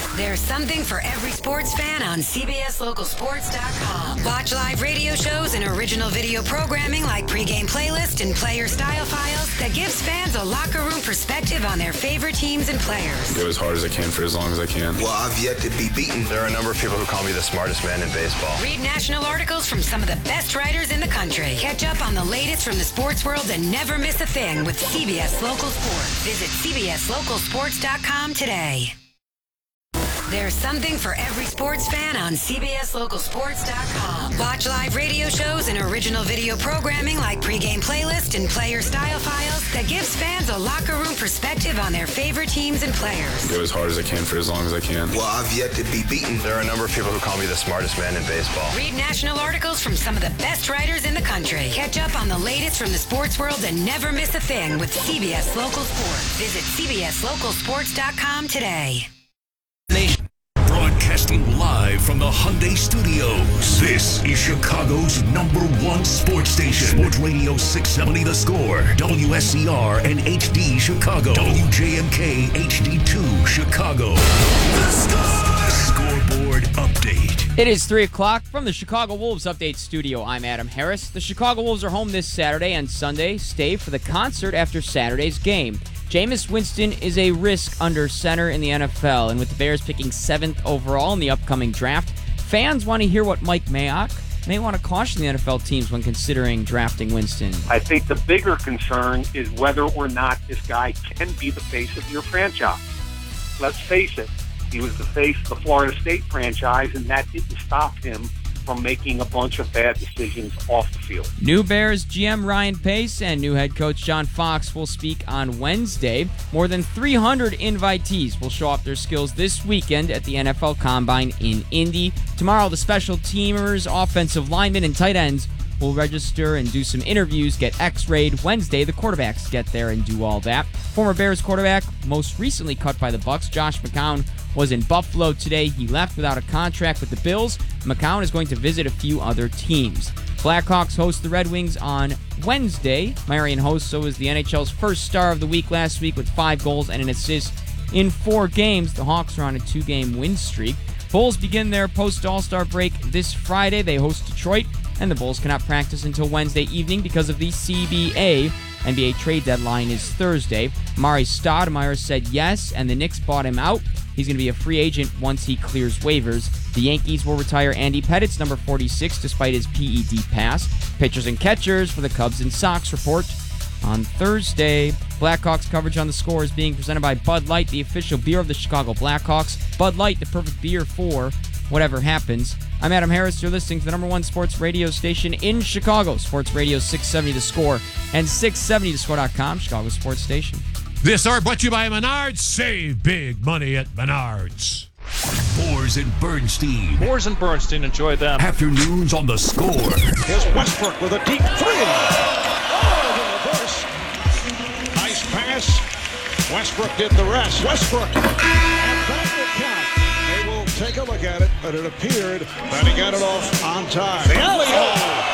There's something for every sports fan on CBSLocalSports.com. Watch live radio shows and original video programming like pregame playlist and player style files that gives fans a locker room perspective on their favorite teams and players. Go as hard as I can for as long as I can. Well, I've yet to be beaten. There are a number of people who call me the smartest man in baseball. Read national articles from some of the best writers in the country. Catch up on the latest from the sports world and never miss a thing with CBS Local Sports. Visit CBSLocalSports.com today. There's something for every sports fan on CBSLocalSports.com. Watch live radio shows and original video programming like pregame playlist and player style files that gives fans a locker room perspective on their favorite teams and players. Go as hard as I can for as long as I can. Well, I've yet to be beaten. There are a number of people who call me the smartest man in baseball. Read national articles from some of the best writers in the country. Catch up on the latest from the sports world and never miss a thing with CBS Local Sports. Visit CBSLocalSports.com today. Broadcasting live from the Hyundai Studios. This is Chicago's #1 sports station. Sports Radio 670 The Score. WSCR and HD Chicago. WJMK HD2 Chicago. The Score. Scoreboard update. It is 3 o'clock from the Chicago Wolves Update Studio. I'm Adam Harris. The Chicago Wolves are home this Saturday and Sunday. Stay for the concert after Saturday's game. Jameis Winston is a risk under center in the NFL, and with the Bears picking 7th overall in the upcoming draft, fans want to hear what Mike Mayock may want to caution the NFL teams when considering drafting Winston. I think the bigger concern is whether or not this guy can be the face of your franchise. Let's face it, he was the face of the Florida State franchise, and that didn't stop him from making a bunch of bad decisions off the field. New Bears GM Ryan Pace and new head coach John Fox will speak on Wednesday. More than 300 invitees will show off their skills this weekend at the NFL Combine in Indy. Tomorrow, the special teamers, offensive linemen, and tight ends will register and do some interviews, get x-rayed. Wednesday, the quarterbacks get there and do all that. Former Bears quarterback, most recently cut by the Bucs, Josh McCown, was in Buffalo today. He left without a contract with the Bills. McCown is going to visit a few other teams. Blackhawks host the Red Wings on Wednesday. Marian Hossa was the NHL's first star of the week last week with 5 goals and an assist in 4 games. The Hawks are on a 2-game win streak. Bulls begin their post-All-Star break this Friday. They host Detroit, and the Bulls cannot practice until Wednesday evening because of the CBA. NBA trade deadline is Thursday. Mari Stoudemire said yes, and the Knicks bought him out. He's going to be a free agent once he clears waivers. The Yankees will retire Andy Pettit's number 46 despite his PED pass. Pitchers and catchers for the Cubs and Sox report on Thursday. Blackhawks coverage on The Score is being presented by Bud Light, the official beer of the Chicago Blackhawks. Bud Light, the perfect beer for whatever happens. I'm Adam Harris. You're listening to the #1 sports radio station in Chicago. Sports Radio 670 The Score and 670thescore.com, Chicago Sports Station. This hour brought to you by Menards. Save big money at Menards. Boers and Bernstein. Boers and Bernstein, enjoy them. Afternoons on The Score. Here's Westbrook with a deep 3. Oh, the reverse. Nice pass. Westbrook did the rest. Westbrook. And that will count. They will take a look at it, but it appeared that he got it off on time. The alley-oop.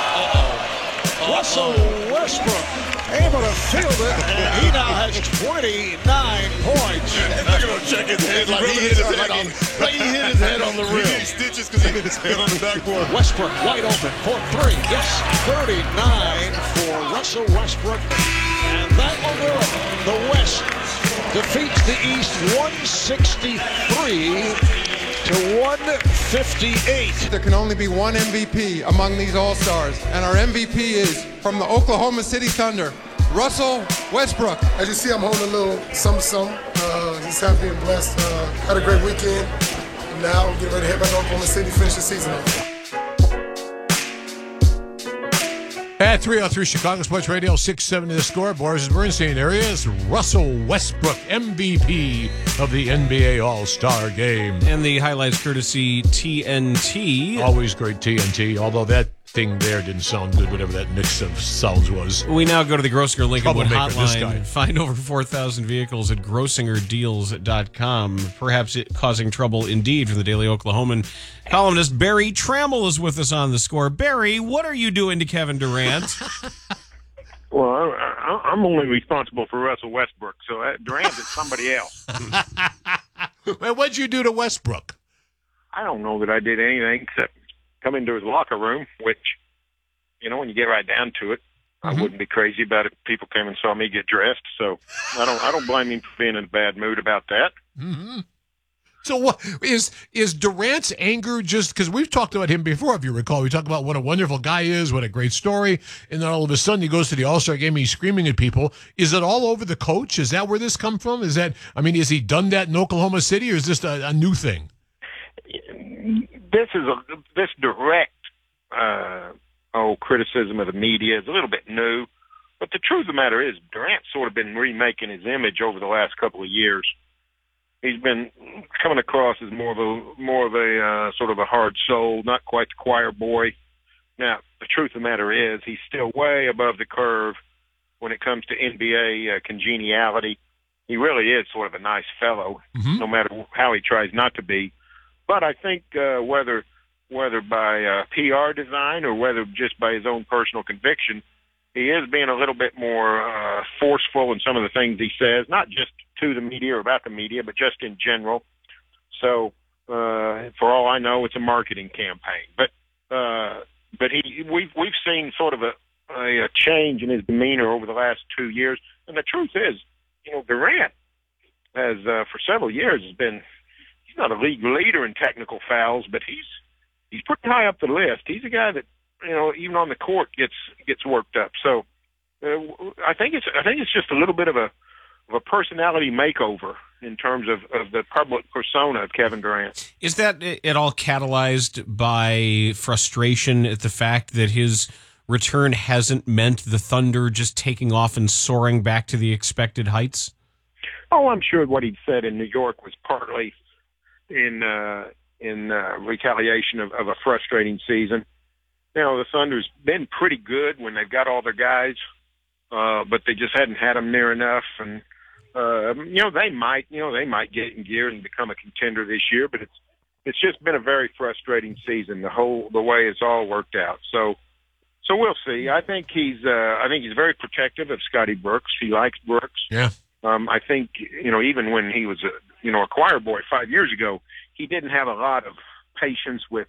Russell Westbrook able to field it, and he now has 29 points. Look at him check his head like he hit his head on the rim. He needs stitches because he hit his head on the backboard. Westbrook wide open for 3. Yes, 39 for Russell Westbrook. And that will do it. The West defeats the East 163 to 158. There can only be one MVP among these All-Stars, and our MVP is from the Oklahoma City Thunder, Russell Westbrook. As you see, I'm holding a little something. Just happy and blessed. Had a great weekend. Now we're getting ready to head back to Oklahoma City, finish the season off. At 303 Chicago Sports Radio 670 The Score, Boers and Bernstein areas, Russell Westbrook, MVP of the NBA All-Star Game. And the highlights courtesy TNT. Always great TNT, although that thing there didn't sound good, whatever that mix of sounds was. We now go to the Grossinger Lincolnwood Hotline. Find over 4,000 vehicles at GrossingerDeals.com. Perhaps it causing trouble indeed for the Daily Oklahoman. Columnist Barry Trammell is with us on The Score. Barry, what are you doing to Kevin Durant? Well, I'm only responsible for Russell Westbrook, so Durant is somebody else. Well, what'd you do to Westbrook? I don't know that I did anything except come into his locker room, which, you know, when you get right down to it, I wouldn't be crazy about it if people came and saw me get dressed. So I don't blame him for being in a bad mood about that. Mm-hmm. So what is Durant's anger just because we've talked about him before, if you recall? We talked about what a wonderful guy is, what a great story, and then all of a sudden he goes to the All-Star game and he's screaming at people. Is it all over the coach? Is that where this come from? Is he done that in Oklahoma City, or is this a new thing? This direct criticism of the media is a little bit new, but the truth of the matter is Durant's sort of been remaking his image over the last couple of years. He's been coming across as more of a sort of a hard soul, not quite the choir boy. Now, the truth of the matter is he's still way above the curve when it comes to NBA congeniality. He really is sort of a nice fellow, no matter how he tries not to be. But I think whether by PR design or whether just by his own personal conviction, he is being a little bit more forceful in some of the things he says, not just to the media or about the media, but just in general. So, for all I know, it's a marketing campaign. But we've seen sort of a change in his demeanor over the last 2 years. And the truth is, you know, Durant has for several years he's not a league leader in technical fouls, but he's pretty high up the list. He's a guy that, you know, even on the court gets worked up. So I think it's just a little bit of a personality makeover in terms of the public persona of Kevin Durant. Is that at all catalyzed by frustration at the fact that his return hasn't meant the Thunder just taking off and soaring back to the expected heights? Oh, I'm sure what he'd said in New York was partly in retaliation of a frustrating season. You know, the Thunder's been pretty good when they've got all their guys, but they just hadn't had them near enough. And they might get in gear and become a contender this year, but it's just been a very frustrating season. The way it's all worked out. So we'll see. I think he's very protective of Scotty Brooks. He likes Brooks. Yeah. I think, you know, even when he was a choir boy 5 years ago, he didn't have a lot of patience with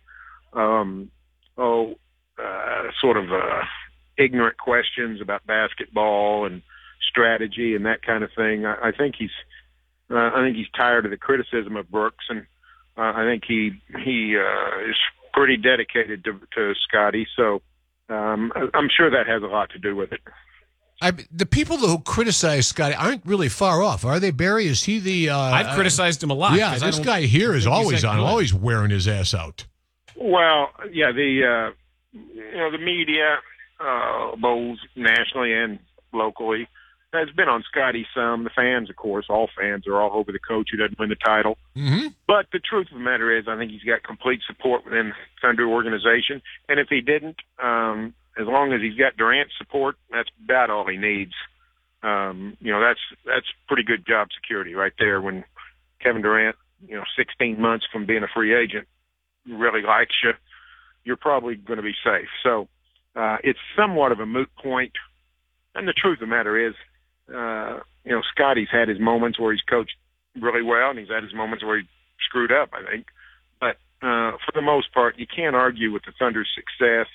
sort of ignorant questions about basketball and strategy and that kind of thing. I think he's tired of the criticism of Brooks, and I think he is pretty dedicated to Scotty. So I'm sure that has a lot to do with it. The people who criticize Scotty aren't really far off, are they, Barry? Is he the... I've criticized him a lot. Yeah, this guy here is always on, always wearing his ass out. Well, yeah, the media, both nationally and locally, has been on Scotty some. The fans, of course, all fans are all over the coach who doesn't win the title. Mm-hmm. But the truth of the matter is, I think he's got complete support within the Thunder organization. And if he didn't, as long as he's got Durant's support, that's about all he needs. That's pretty good job security right there. When Kevin Durant, 16 months from being a free agent, really likes you, you're probably going to be safe. So it's somewhat of a moot point. And the truth of the matter is, Scotty's had his moments where he's coached really well, and he's had his moments where he screwed up, I think. But for the most part, you can't argue with the Thunder's success.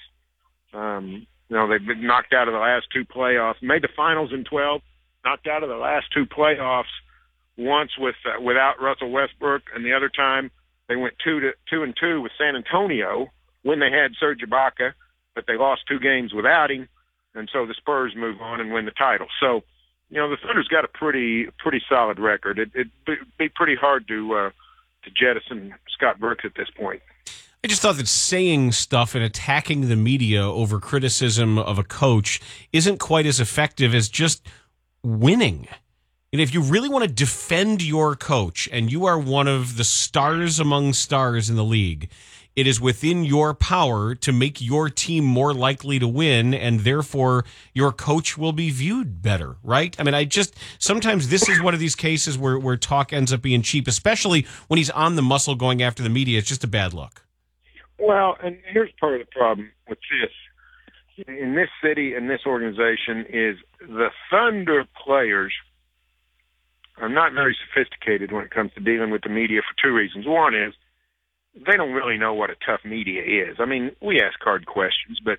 They've been knocked out of the last two playoffs, made the finals in 12, knocked out of the last two playoffs, once without Russell Westbrook, and the other time they went 2-2 with San Antonio when they had Serge Ibaka, but they lost 2 games without him, and so the Spurs move on and win the title. So, the Thunder's got a pretty solid record. It'd be pretty hard to jettison Scott Brooks at this point. I just thought that saying stuff and attacking the media over criticism of a coach isn't quite as effective as just winning. And if you really want to defend your coach and you are one of the stars among stars in the league, it is within your power to make your team more likely to win, and therefore your coach will be viewed better, right? I mean, sometimes this is one of these cases where talk ends up being cheap, especially when he's on the muscle going after the media. It's just a bad look. Well, and here's part of the problem with this. in this city and this organization is the Thunder players are not very sophisticated when it comes to dealing with the media for two reasons. One is they don't really know what a tough media is. I mean, we ask hard questions, but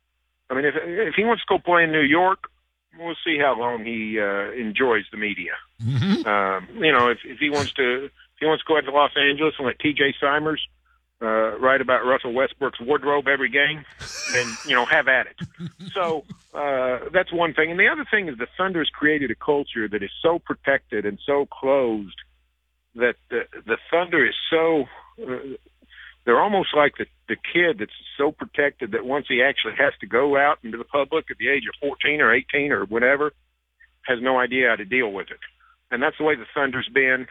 I mean, if he wants to go play in New York, we'll see how long he enjoys the media. Mm-hmm. You know, if he wants to go out to Los Angeles and let T.J. Simers write about Russell Westbrook's wardrobe every game, then, you know, have at it. So that's one thing. And the other thing is the Thunder's created a culture that is so protected and so closed that the Thunder is so they're almost like the kid that's so protected that once he actually has to go out into the public at the age of 14 or 18 or whatever, has no idea how to deal with it. And that's the way the Thunder's been.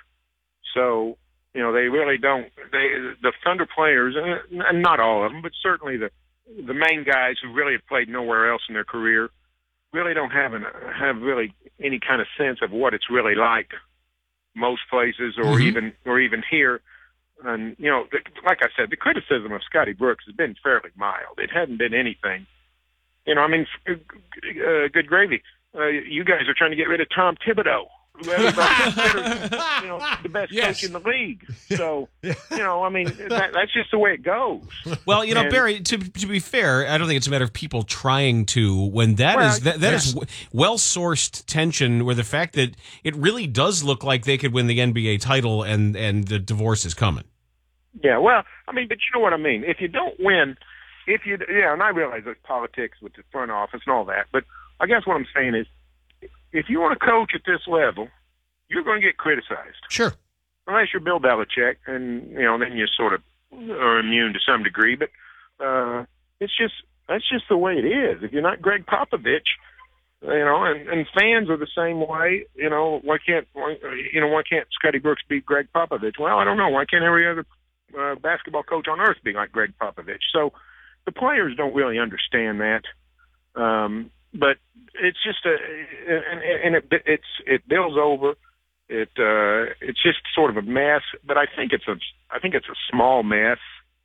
So, you know, they really don't. The Thunder players, and not all of them, but certainly the main guys who really have played nowhere else in their career, really don't have really any kind of sense of what it's really like most places, or even here. And you know, like I said, the criticism of Scotty Brooks has been fairly mild. It hadn't been anything. You know, I mean, good gravy. You guys are trying to get rid of Tom Thibodeau, who everybody considers, you know, the best coach in the league. So, you know, I mean, that's just the way it goes. Well, you know, Barry, to be fair, I don't think it's a matter of people trying to. When that is well-sourced tension, where the fact that it really does look like they could win the NBA title and the divorce is coming. Yeah, well, I mean, but you know what I mean. If you don't win, and I realize there's politics with the front office and all that, but I guess what I'm saying is, if you want to coach at this level, you're going to get criticized. Sure. Unless you're Bill Belichick, and you know, then you sort of are immune to some degree. But that's just the way it is. If you're not Greg Popovich, you know, and fans are the same way. You know, why can't Scotty Brooks beat Greg Popovich? Well, I don't know. Why can't every other basketball coach on earth be like Greg Popovich? So the players don't really understand that. But it's just it builds over. It's just sort of a mess. But I think it's a small mess.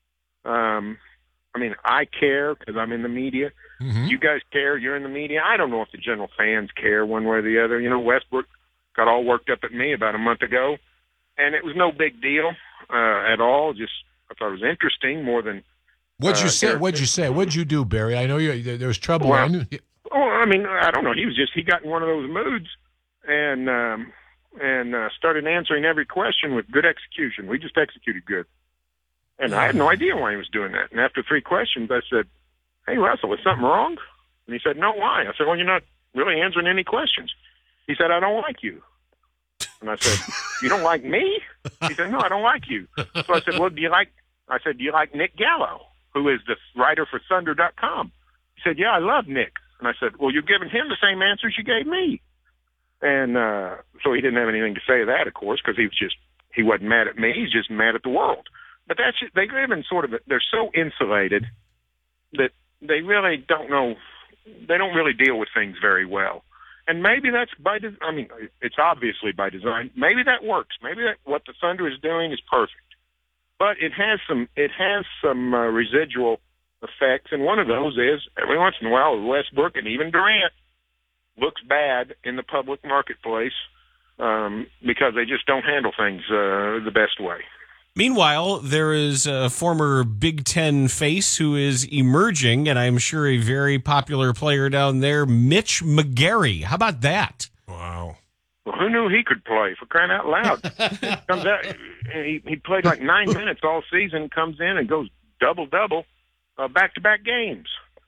I mean, I care because I'm in the media. Mm-hmm. You guys care. You're in the media. I don't know if the general fans care one way or the other. You know, Westbrook got all worked up at me about a month ago, and it was no big deal at all. Just I thought it was interesting more than. What'd you say? What'd you do, Barry? I know there was trouble. Well, I mean, I don't know. He got in one of those moods and started answering every question with good execution. We just executed good. And I had no idea why he was doing that. And after 3 questions, I said, "Hey, Russell, is something wrong?" And he said, "No, why?" I said, "Well, you're not really answering any questions." He said, "I don't like you." And I said, "You don't like me?" He said, "No, I don't like you." So I said, "Well, do you like Nick Gallo, who is the writer for Thunder.com?" He said, "Yeah, I love Nick." And I said, "Well, you're giving him the same answers you gave me." And so he didn't have anything to say to that, of course, because he wasn't mad at me. He's just mad at the world. But that's just, they live in sort of they're so insulated that they really don't know. They don't really deal with things very well. And maybe that's I mean, it's obviously by design. Maybe that works. Maybe what the Thunder is doing is perfect. But it has some residual effects, and one of those is every once in a while Westbrook and even Durant looks bad in the public marketplace because they just don't handle things the best way. Meanwhile, there is a former Big Ten face who is emerging, and I'm sure a very popular player down there, Mitch McGary. How about that? Wow. Well, who knew he could play, for crying out loud? Comes out, he played like 9 minutes all season, comes in and goes double-double back-to-back games.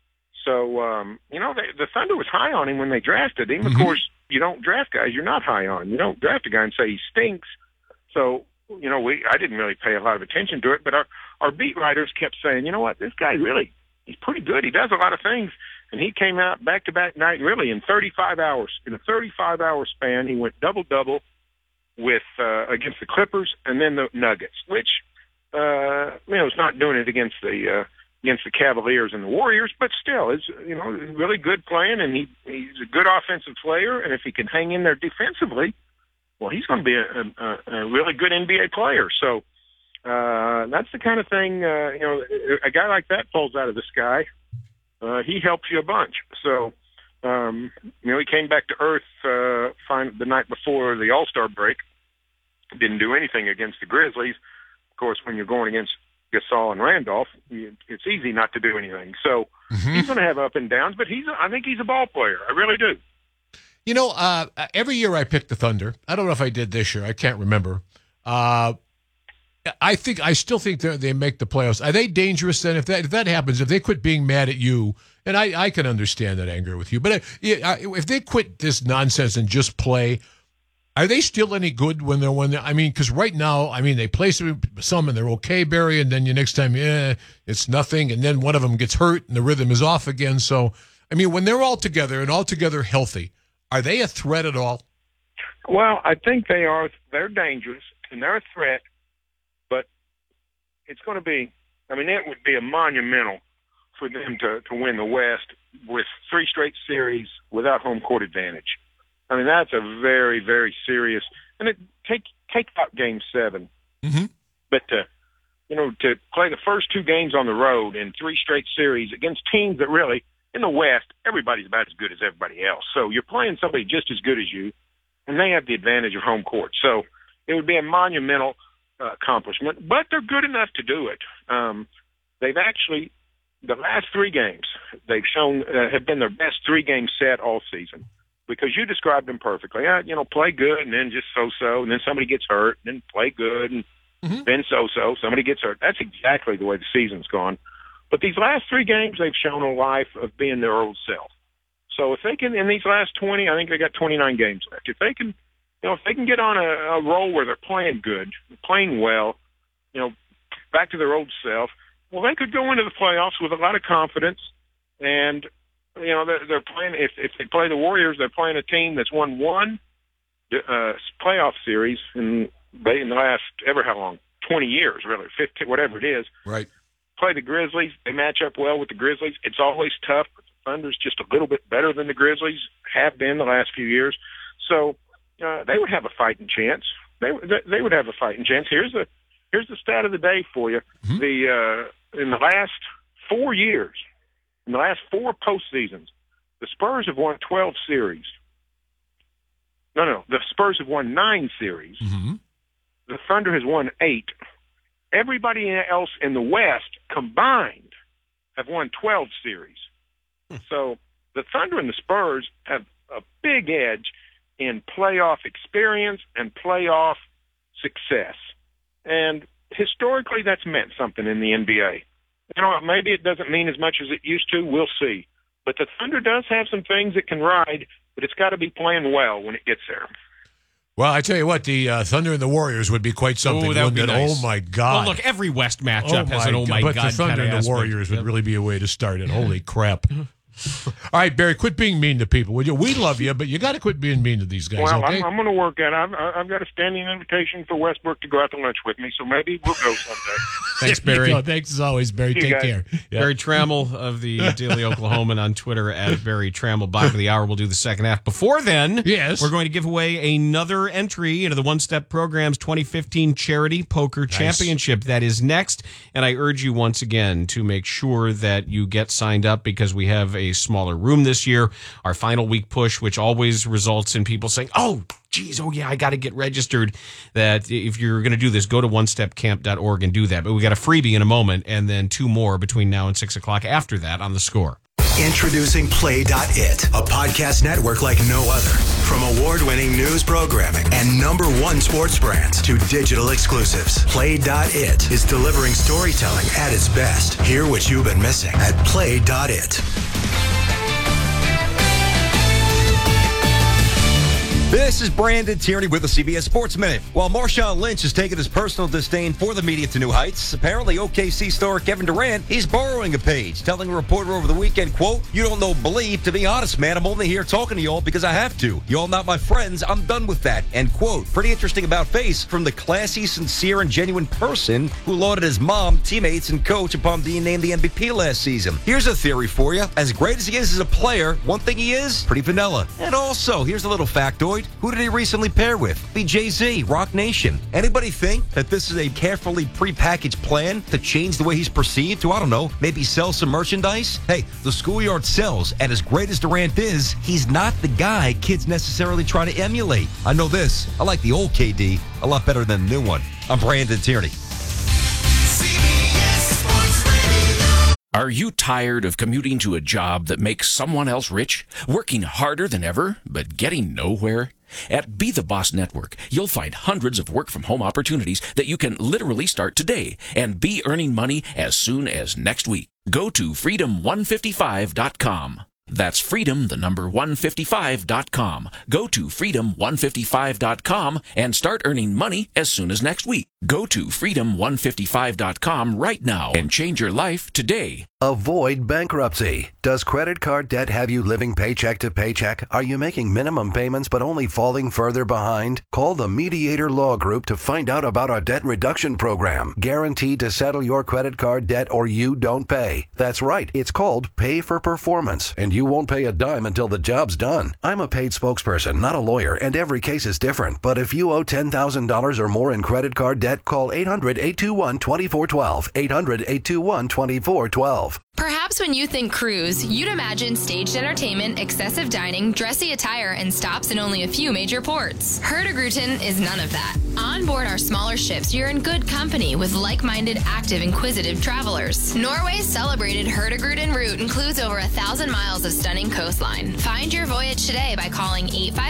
So, you know, the Thunder was high on him when they drafted him. Of course, you don't draft guys you're not high on. You don't draft a guy and say he stinks. So, you know, I didn't really pay a lot of attention to it, but our beat writers kept saying, you know what, this guy really, he's pretty good. He does a lot of things. And he came out back-to-back night, really, in 35 hours. In a 35-hour span, he went double-double with against the Clippers and then the Nuggets, which, you know, it's not doing it against the Cavaliers and the Warriors, but still, it's, you know, really good playing, and he's a good offensive player, and if he can hang in there defensively, well, he's going to be a really good NBA player. So that's the kind of thing, you know, a guy like that falls out of the sky. he helps you a bunch. So, he came back to earth the night before the All-Star break. Didn't do anything against the Grizzlies. Of course, when you're going against Gasol and Randolph, it's easy not to do anything. So he's going to have up and downs, but I think he's a ball player. I really do. Every year I pick the Thunder. I don't know if I did this year. I can't remember. I still think they make the playoffs. Are they dangerous then? If that happens, if they quit being mad at you, and I can understand that anger with you, but if they quit this nonsense and just play, are they still any good when they're because right now, they play some and they're okay, Barry, and then next time, it's nothing, and then one of them gets hurt and the rhythm is off again. So, when they're all together and all together healthy, are they a threat at all? Well, I think they are. They're dangerous and they're a threat, but it's going to be, it would be a monumental for them to win the West with 3 straight series without home court advantage. That's a very, very serious, and take out Game 7. Mm-hmm. But to play the first 2 games on the road in 3 straight series against teams that really, in the West, everybody's about as good as everybody else. So you're playing somebody just as good as you, and they have the advantage of home court. So it would be a monumental accomplishment, but they're good enough to do it. They've actually, the last 3 games, they've shown have been their best 3-game set all season. Because you described them perfectly. Play good and then just so-so, and then somebody gets hurt, and then play good and then so-so, somebody gets hurt. That's exactly the way the season's gone. But these last 3 games, they've shown a life of being their old self. So if they can, in these last 20, I think they got 29 games left. If they can, get on a roll where they're playing good, playing well, back to their old self, well, they could go into the playoffs with a lot of confidence. And they're playing. If they play the Warriors, they're playing a team that's won 1 playoff series in the last how long, 20 years, really, 15, whatever it is. Right. Play the Grizzlies. They match up well with the Grizzlies. It's always tough, but the Thunder's just a little bit better than the Grizzlies have been the last few years. So they would have a fighting chance. They would have a fighting chance. Here's the stat of the day for you. Mm-hmm. In the last 4 years. In the last 4 postseasons, the Spurs have won 12 series. No, the Spurs have won 9 series. Mm-hmm. The Thunder has won 8. Everybody else in the West combined have won 12 series. So the Thunder and the Spurs have a big edge in playoff experience and playoff success. And historically, that's meant something in the NBA. Maybe it doesn't mean as much as it used to. We'll see. But the Thunder does have some things it can ride, but it's got to be playing well when it gets there. Well, I tell you what, the Thunder and the Warriors would be quite something. That would be nice. Oh, my God. Well, look, every West matchup has an oh, my God. But the Thunder and the Warriors would really be a way to start it. Holy crap. All right, Barry, quit being mean to people, would you? We love you, but you got to quit being mean to these guys, well, okay? I'm going to work at it. I've got a standing invitation for Westbrook to go out to lunch with me, so maybe we'll go someday. Thanks, Barry. Thanks as always, Barry. Take care. Yeah. Barry Trammell of the Daily Oklahoman on Twitter at Barry Trammell. Bottom of the hour, we'll do the second half. Before then, yes, we're going to give away another entry into the One Step Program's 2015 Charity Poker Championship. That is next, and I urge you once again to make sure that you get signed up because we have a smaller room this year. Our final week push, which always results in people saying, oh, yeah, I got to get registered. That if you're going to do this, go to onestepcamp.org and do that. But we got a freebie in a moment, and then 2 more between now and 6 o'clock after that on The Score. Introducing Play.it, a podcast network like no other. From award-winning news programming and #1 sports brands to digital exclusives, Play.it is delivering storytelling at its best. Hear what you've been missing at Play.it. This is Brandon Tierney with the CBS Sports Minute. While Marshawn Lynch has taken his personal disdain for the media to new heights, apparently OKC star Kevin Durant, he's borrowing a page, telling a reporter over the weekend, quote, "You don't know believe. To be honest, man, I'm only here talking to y'all because I have to. Y'all not my friends. I'm done with that." End quote. Pretty interesting about face from the classy, sincere, and genuine person who lauded his mom, teammates, and coach upon being named the MVP last season. Here's a theory for you. As great as he is as a player, one thing he is, pretty vanilla. And also, here's a little factoid. Detroit? Who did he recently pair with? Be Jay-Z, Rock Nation. Anybody think that this is a carefully prepackaged plan to change the way he's perceived to, I don't know, maybe sell some merchandise? Hey, the schoolyard sells, and as great as Durant is, he's not the guy kids necessarily try to emulate. I know this. I like the old KD a lot better than the new one. I'm Brandon Tierney. Are you tired of commuting to a job that makes someone else rich, working harder than ever, but getting nowhere? At Be The Boss Network, you'll find hundreds of work-from-home opportunities that you can literally start today and be earning money as soon as next week. Go to freedom155.com. That's freedom, the number 155.com. Go to freedom155.com and start earning money as soon as next week. Go to freedom155.com right now and change your life today. Avoid bankruptcy. Does credit card debt have you living paycheck to paycheck? Are you making minimum payments but only falling further behind? Call the Mediator Law Group to find out about our debt reduction program. Guaranteed to settle your credit card debt or you don't pay. That's right. It's called Pay for Performance, and you won't pay a dime until the job's done. I'm a paid spokesperson, not a lawyer, and every case is different. But if you owe $10,000 or more in credit card debt, call 800-821-2412. 800-821-2412. Perhaps when you think cruise, you'd imagine staged entertainment, excessive dining, dressy attire, and stops in only a few major ports. Hurtigruten is none of that. On board our smaller ships, you're in good company with like-minded, active, inquisitive travelers. Norway's celebrated Hurtigruten route includes over 1,000 miles of stunning coastline. Find your voyage today by calling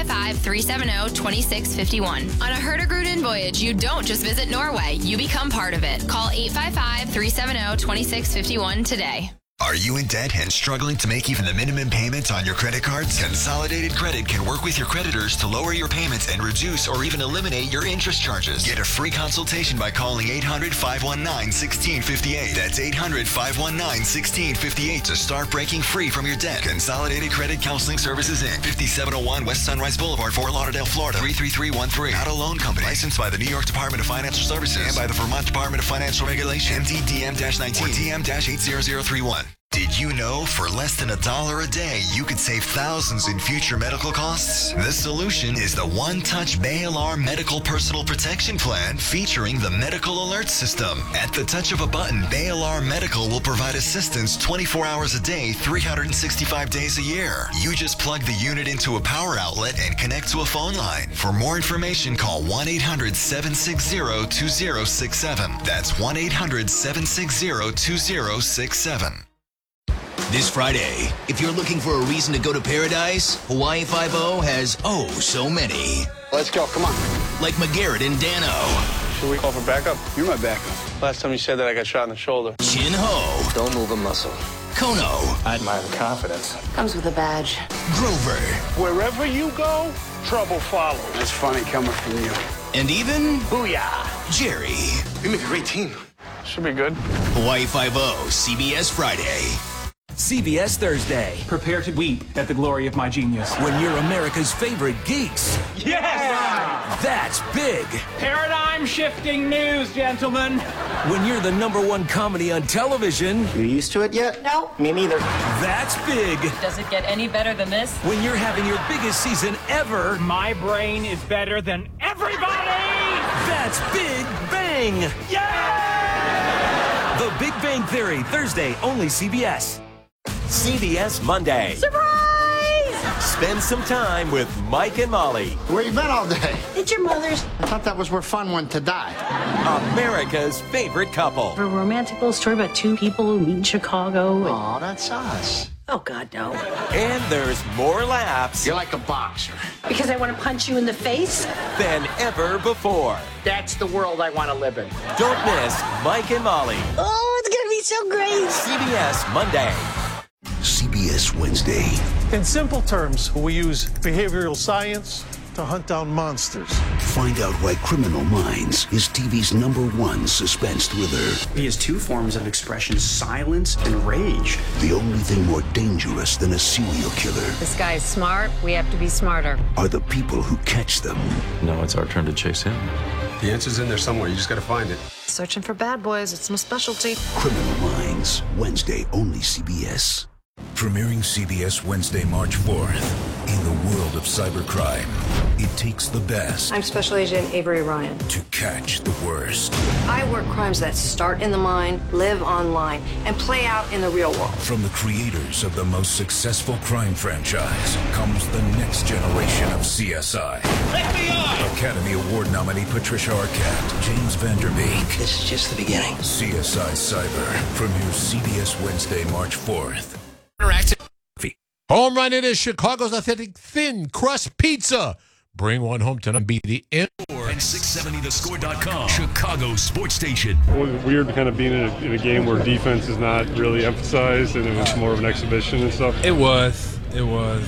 855-370-2651. On a Hurtigruten voyage, you don't just visit Norway, you become part of it. Call 855-370-2651 today. Are you in debt and struggling to make even the minimum payments on your credit cards? Consolidated Credit can work with your creditors to lower your payments and reduce or even eliminate your interest charges. Get a free consultation by calling 800-519-1658. That's 800-519-1658 to start breaking free from your debt. Consolidated Credit Counseling Services, Inc. 5701 West Sunrise Boulevard, Fort Lauderdale, Florida, 33313. Not a loan company. Licensed by the New York Department of Financial Services and by the Vermont Department of Financial Regulation. MD-DM-19 or DM-80031. Did you know for less than $1 a day, you could save thousands in future medical costs? The solution is the One Touch Bay Alarm Medical Personal Protection Plan featuring the Medical Alert System. At the touch of a button, Bay Alarm Medical will provide assistance 24 hours a day, 365 days a year. You just plug the unit into a power outlet and connect to a phone line. For more information, call 1-800-760-2067. That's 1-800-760-2067. This Friday, if you're looking for a reason to go to paradise, Hawaii Five-0 has so many. Let's go, come on. Like McGarrett and Dano. Should we call for backup? You're my backup. Last time you said that, I got shot in the shoulder. Chin Ho. Don't move a muscle. Kono. I admire the confidence. Comes with a badge. Grover. Wherever you go, trouble follows. That's funny coming from you. And even Booyah. Jerry. We make a great team. Should be good. Hawaii Five-0, CBS Friday. CBS Thursday. Prepare to weep at the glory of my genius. When you're America's favorite geeks. Yes! That's big. Paradigm-shifting news, gentlemen. When you're the #1 comedy on television. You used to it yet? No. Me neither. That's big. Does it get any better than this? When you're having your biggest season ever. My brain is better than everybody! That's Big Bang. Yeah! The Big Bang Theory, Thursday, only CBS. CBS Monday. Surprise! Spend some time with Mike and Molly. Where you been all day? It's your mother's. I thought that was where fun went to die. America's favorite couple. A romantic little story about two people who meet in Chicago. Oh, that's us. Oh, God, no. And there's more laughs. You're like a boxer. Because I want to punch you in the face? Than ever before. That's the world I want to live in. Don't miss Mike and Molly. Oh, it's going to be so great. CBS Monday. CBS Wednesday. In simple terms, we use behavioral science to hunt down monsters. Find out why Criminal Minds is TV's #1 suspense thriller. He has two forms of expression, silence and rage. The only thing more dangerous than a serial killer This guy's smart. We have to be smarter. are the people who catch them. Now it's our turn to chase him. The answer's in there somewhere. You just got to find it. Searching for bad boys. It's my specialty. Criminal Minds, Wednesday, only CBS. Premiering CBS Wednesday, March 4th. In the world of cybercrime, it takes the best I'm Special Agent Avery Ryan. to catch the worst. I work crimes that start in the mind, live online, and play out in the real world. From the creators of the most successful crime franchise comes the next generation of CSI. FBI! Academy Award nominee Patricia Arquette, James Van Der Beek. This is just the beginning. CSI Cyber premieres CBS Wednesday, March 4th. Home run it is Chicago's authentic thin crust pizza. Bring one home tonight and be the end. And 670thescore.com, Chicago Sports Station. It was weird kind of being in a game where defense is not really emphasized and it was more of an exhibition and stuff. It was, and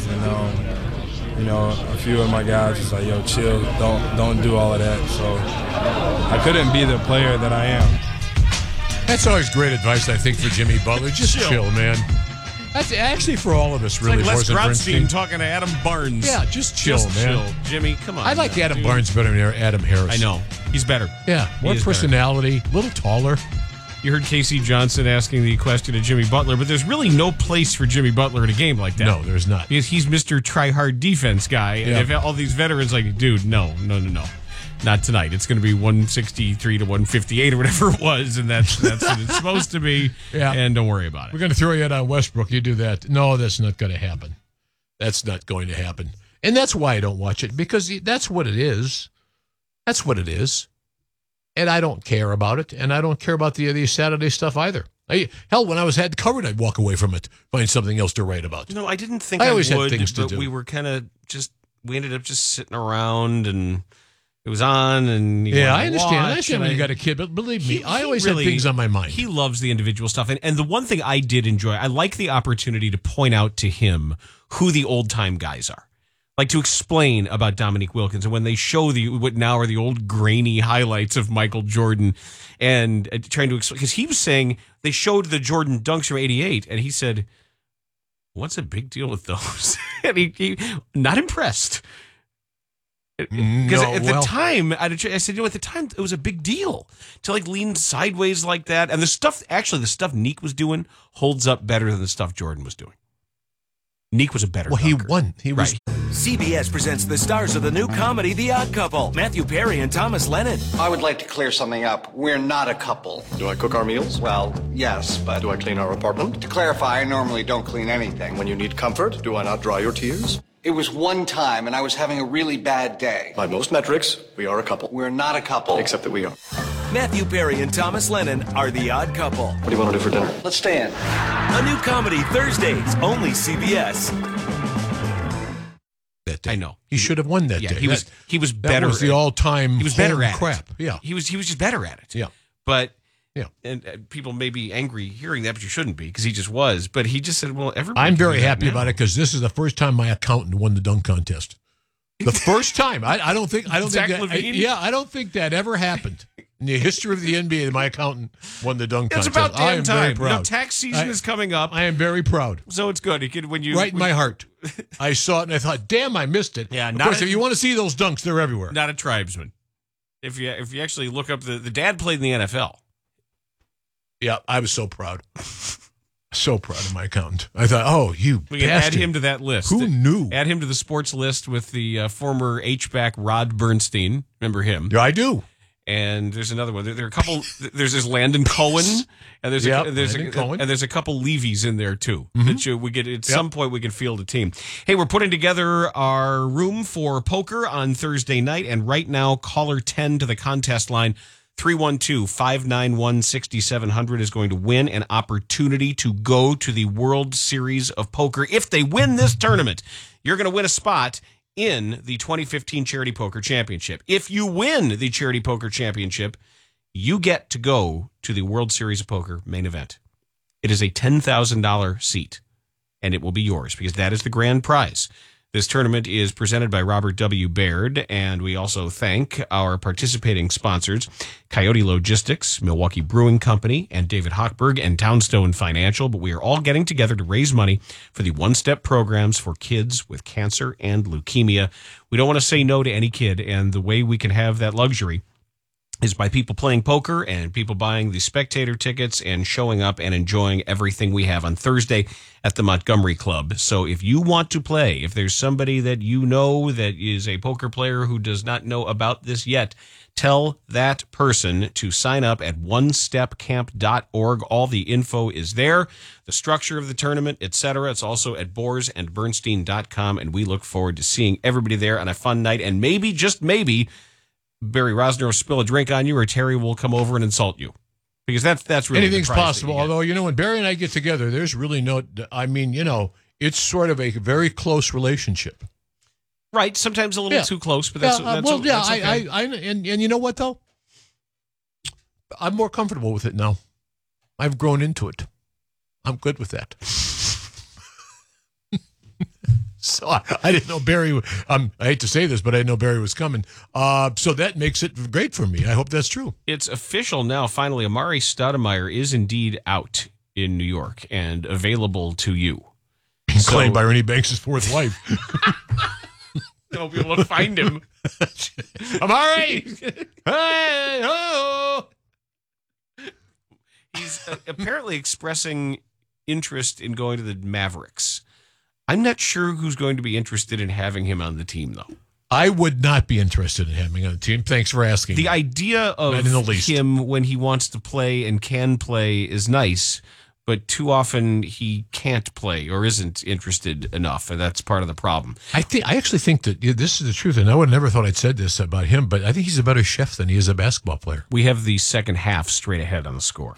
a few of my guys was like, "Yo, chill, don't do all of that." So I couldn't be the player that I am. That's always great advice, I think, for Jimmy Butler. Just chill, man. That's actually for all of us, really. It's like Les Morrison, Grotstein talking to Adam Barnes. Yeah, just chill, man. Chill. Jimmy, come on. I like Adam Barnes better than Adam Harris. I know. He's better. Yeah, more personality, a little taller. You heard Casey Johnson asking the question of Jimmy Butler, but there's really no place for Jimmy Butler in a game like that. No, there's not. Because he's Mr. Try-Hard defense guy. And if all these veterans like, dude, no. Not tonight. It's going to be 163 to 158 or whatever it was, and that's what it's supposed to be. Yeah. And don't worry about it. We're going to throw you out on Westbrook. You do that. No, that's not going to happen. That's not going to happen. And that's why I don't watch it, because that's what it is. That's what it is. And I don't care about it, and I don't care about the Saturday stuff either. Hell, when I had covered, I'd walk away from it, find something else to write about. No, I didn't think I always would, had things to but do. we were kind of we ended up just sitting around, and it was on, and I understand. I understand when you got a kid, but believe me, I always had things on my mind. He loves the individual stuff, and the one thing I did enjoy, I like the opportunity to point out to him who the old time guys are, like to explain about Dominique Wilkins, and when they show what now are the old grainy highlights of Michael Jordan, and trying to explain, because he was saying they showed the Jordan dunks from '88, and he said, "What's a big deal with those?" And he not impressed. Because at the time, I said, at the time, it was a big deal to lean sideways like that. And the stuff Neek was doing holds up better than the stuff Jordan was doing. Neek was a better dunker. He won. He was. CBS presents the stars of the new comedy, The Odd Couple, Matthew Perry and Thomas Lennon. I would like to clear something up. We're not a couple. Do I cook our meals? Well, yes, but... Do I clean our apartment? To clarify, I normally don't clean anything. When you need comfort, do I not dry your tears? It was one time, and I was having a really bad day. By most metrics, we are a couple. We're not a couple. Except that we are. Matthew Perry and Thomas Lennon are The Odd Couple. What do you want to do for dinner? Let's stay in. A new comedy Thursdays, only CBS. That day. I know He should have won that day. He was better. That was the all-time. He was better at crap. it. Yeah. He was just better at it. Yeah. But yeah, and people may be angry hearing that, but you shouldn't be, because he just was. But he just said, "Well, everybody." I'm very happy about it, because this is the first time my accountant won the dunk contest. The first time. I don't think that ever happened in the history of the NBA. That my accountant won the dunk contest. It's about damn I am time. very proud. Tax season is coming up. I am very proud. So it's good. Right in my heart. I saw it and I thought, damn, I missed it. Yeah, of course, if you want to see those dunks, they're everywhere. Not a tribesman. If you actually look up the dad played in the NFL. Yeah, I was so proud. So proud of my accountant. I thought, we can add him to that list. Who knew? Add him to the sports list with the former H-back Rod Bernstein. Remember him? Yeah, I do. And there's another one. There are a couple. There's this Landon Cohen, and there's a couple Levies in there too. That we get at some point we can field a team. Hey, we're putting together our room for poker on Thursday night, and right now, caller 10 to the contest line. 312-591-6700 is going to win an opportunity to go to the World Series of Poker. If they win this tournament, you're going to win a spot in the 2015 Charity Poker Championship. If you win the Charity Poker Championship, you get to go to the World Series of Poker main event. It is a $10,000 seat, and it will be yours, because that is the grand prize. This tournament is presented by Robert W. Baird, and we also thank our participating sponsors, Coyote Logistics, Milwaukee Brewing Company, and David Hochberg and Townstone Financial. But we are all getting together to raise money for the one-step programs for kids with cancer and leukemia. We don't want to say no to any kid, and the way we can have that luxury is by people playing poker and people buying the spectator tickets and showing up and enjoying everything we have on Thursday at the Montgomery Club. So if you want to play, if there's somebody that you know that is a poker player who does not know about this yet, tell that person to sign up at onestepcamp.org. All the info is there, the structure of the tournament, etc. It's also at boersandbernstein.com, and we look forward to seeing everybody there on a fun night. And maybe, just maybe, Barry Rosner will spill a drink on you, or Terry will come over and insult you. Because that's really anything's possible. Although, when Barry and I get together, there's really no, it's sort of a very close relationship. Right, sometimes a little too close, but that's okay. And you know what, though? I'm more comfortable with it now. I've grown into it. I'm good with that. So I didn't know Barry. I hate to say this, but I didn't know Barry was coming. So that makes it great for me. I hope that's true. It's official now. Finally, Amari Stoudemire is indeed out in New York and available to you. Claimed by Ernie Banks' fourth wife. They'll be able to find him. Amari! Hey, oh! He's apparently expressing interest in going to the Mavericks. I'm not sure who's going to be interested in having him on the team, though. I would not be interested in having him on the team. Thanks for asking. The idea of him when he wants to play and can play is nice, but too often he can't play or isn't interested enough, and that's part of the problem. I actually think that this is the truth, and I would never thought I'd said this about him, but I think he's a better chef than he is a basketball player. We have the second half straight ahead on the score.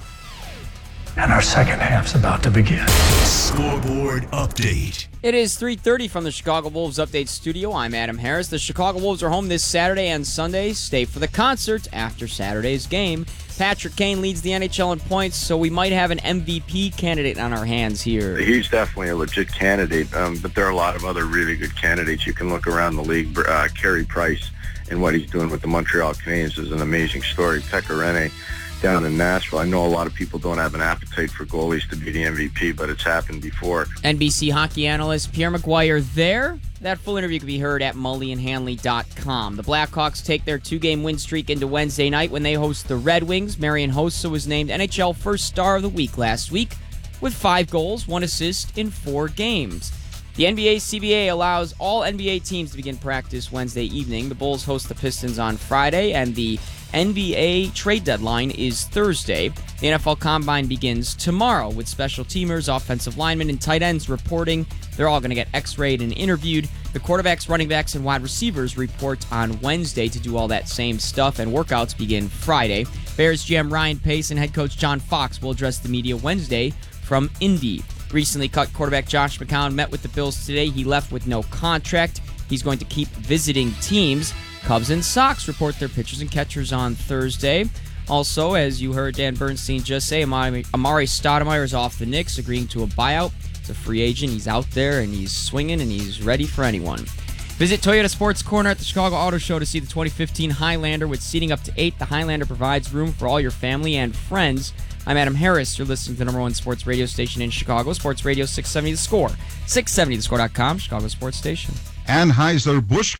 And our second half's about to begin. Scoreboard update. It is 3:30 from the Chicago Wolves Update Studio. I'm Adam Harris. The Chicago Wolves are home this Saturday and Sunday. Stay for the concert after Saturday's game. Patrick Kane leads the NHL in points, so we might have an MVP candidate on our hands here. He's definitely a legit candidate, but there are a lot of other really good candidates. You can look around the league. Carey Price and what he's doing with the Montreal Canadiens is an amazing story. Pekka Rinne down in Nashville. I know a lot of people don't have an appetite for goalies to be the MVP, but it's happened before. NBC hockey analyst Pierre McGuire there. That full interview can be heard at MullyandHanley.com. The Blackhawks take their 2-game win streak into Wednesday night when they host the Red Wings. Marian Hossa was named NHL First Star of the Week last week with 5 goals, 1 assist in 4 games. The NBA CBA allows all NBA teams to begin practice Wednesday evening. The Bulls host the Pistons on Friday, and the NBA trade deadline is Thursday. The NFL Combine begins tomorrow with special teamers, offensive linemen, and tight ends reporting. They're all going to get x-rayed and interviewed. The quarterbacks, running backs, and wide receivers report on Wednesday to do all that same stuff, and workouts begin Friday. Bears GM Ryan Pace and head coach John Fox will address the media Wednesday from Indy. Recently cut quarterback Josh McCown met with the Bills today. He left with no contract. He's going to keep visiting teams. Cubs and Sox report their pitchers and catchers on Thursday. Also, as you heard Dan Bernstein just say, Amari Stoudemire is off the Knicks, agreeing to a buyout. He's a free agent. He's out there, and he's swinging, and he's ready for anyone. Visit Toyota Sports Corner at the Chicago Auto Show to see the 2015 Highlander with seating up to 8. The Highlander provides room for all your family and friends. I'm Adam Harris. You're listening to the number one sports radio station in Chicago, Sports Radio 670 The Score. 670thescore.com, Chicago Sports Station. Anheuser-Busch.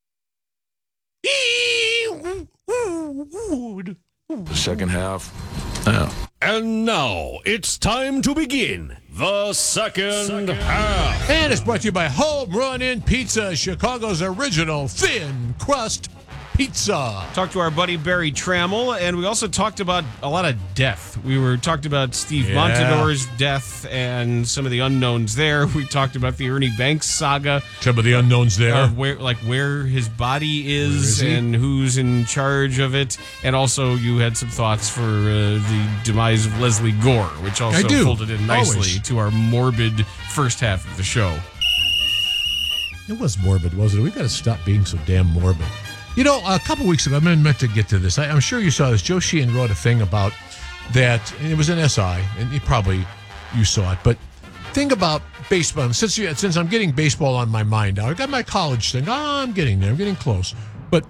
The second half. And now it's time to begin the second half. And it's brought to you by Home Run Inn Pizza, Chicago's original thin crust pizza. Talked to our buddy Barry Trammell, and we also talked about a lot of death. We talked about Steve Montador's death and some of the unknowns there. We talked about the Ernie Banks saga. Some of the unknowns there. Where his body is and who's in charge of it. And also you had some thoughts for the demise of Leslie Gore, which also folded in nicely to our morbid first half of the show. It was morbid, wasn't it? We've got to stop being so damn morbid. You know, a couple weeks ago, I meant to get to this. I'm sure you saw this. Joe Sheehan wrote a thing about that, and it was an SI, and you saw it. But think about baseball. Since I'm getting baseball on my mind now, I got my college thing. I'm getting there. I'm getting close. But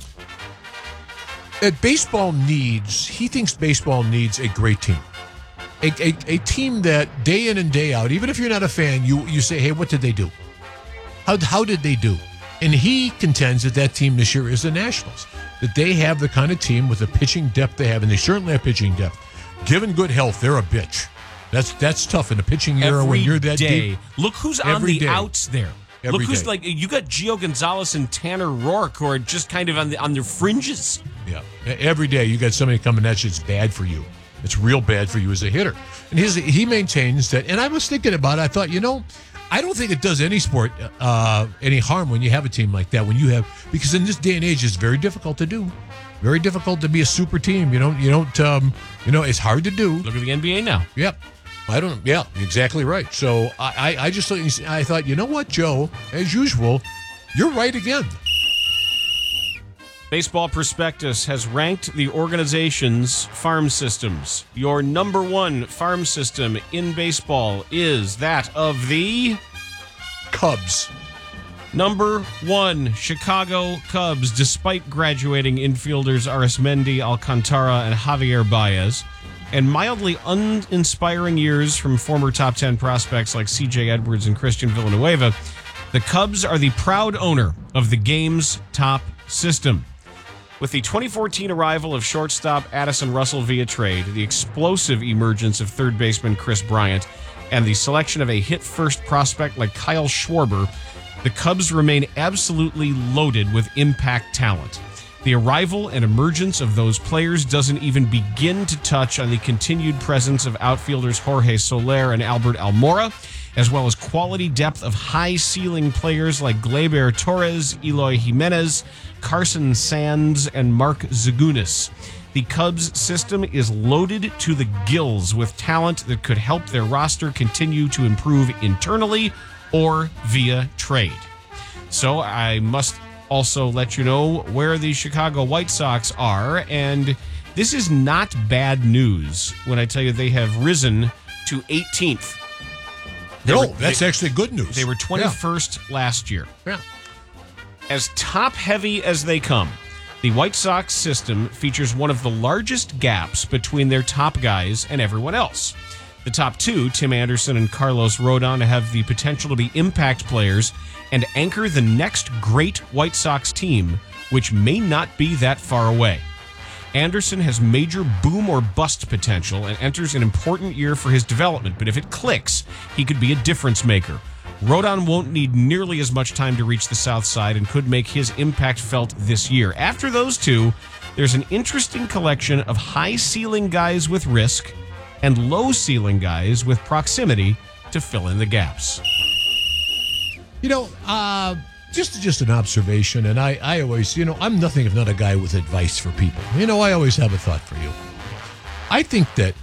he thinks baseball needs a great team. A team that day in and day out, even if you're not a fan, you say, hey, what did they do? How did they do? And he contends that team this year is the Nationals, that they have the kind of team with the pitching depth they have, and they certainly have pitching depth. Given good health, they're a bitch. That's tough in the pitching era when you're that deep. Look who's on the outs there. Look who's like, you got Gio Gonzalez and Tanner Roark who are just kind of on their fringes. Yeah, every day you got somebody coming at you. It's bad for you. It's real bad for you as a hitter. And he maintains that. And I was thinking about it. I thought, I don't think it does any sport any harm when you have a team like that. Because in this day and age, it's very difficult to do. Very difficult to be a super team. It's hard to do. Look at the NBA now. Yep. Yeah, exactly right. So I thought, you know what, Joe, as usual, you're right again. Baseball Prospectus has ranked the organization's farm systems. Your number one farm system in baseball is that of the Cubs. Number one, Chicago Cubs, despite graduating infielders Arismendi, Alcantara, and Javier Baez, and mildly uninspiring years from former top 10 prospects like C.J. Edwards and Christian Villanueva, the Cubs are the proud owner of the game's top system. With the 2014 arrival of shortstop Addison Russell via trade, the explosive emergence of third baseman Chris Bryant, and the selection of a hit-first prospect like Kyle Schwarber, the Cubs remain absolutely loaded with impact talent. The arrival and emergence of those players doesn't even begin to touch on the continued presence of outfielders Jorge Soler and Albert Almora, as well as quality depth of high-ceiling players like Gleyber Torres, Eloy Jimenez, Carson Sands, and Mark Zagunis. The Cubs system is loaded to the gills with talent that could help their roster continue to improve internally or via trade. So I must also let you know where the Chicago White Sox are, and this is not bad news when I tell you they have risen to 18th. That's actually good news. They were 21st last year. Yeah. As top-heavy as they come, the White Sox system features one of the largest gaps between their top guys and everyone else. The top two, Tim Anderson and Carlos Rodon, have the potential to be impact players and anchor the next great White Sox team, which may not be that far away. Anderson has major boom or bust potential and enters an important year for his development, but if it clicks, he could be a difference maker. Rodon won't need nearly as much time to reach the south side and could make his impact felt this year. After those two, there's an interesting collection of high-ceiling guys with risk and low-ceiling guys with proximity to fill in the gaps. Just an observation, and I always, I'm nothing if not a guy with advice for people. I always have a thought for you. I think that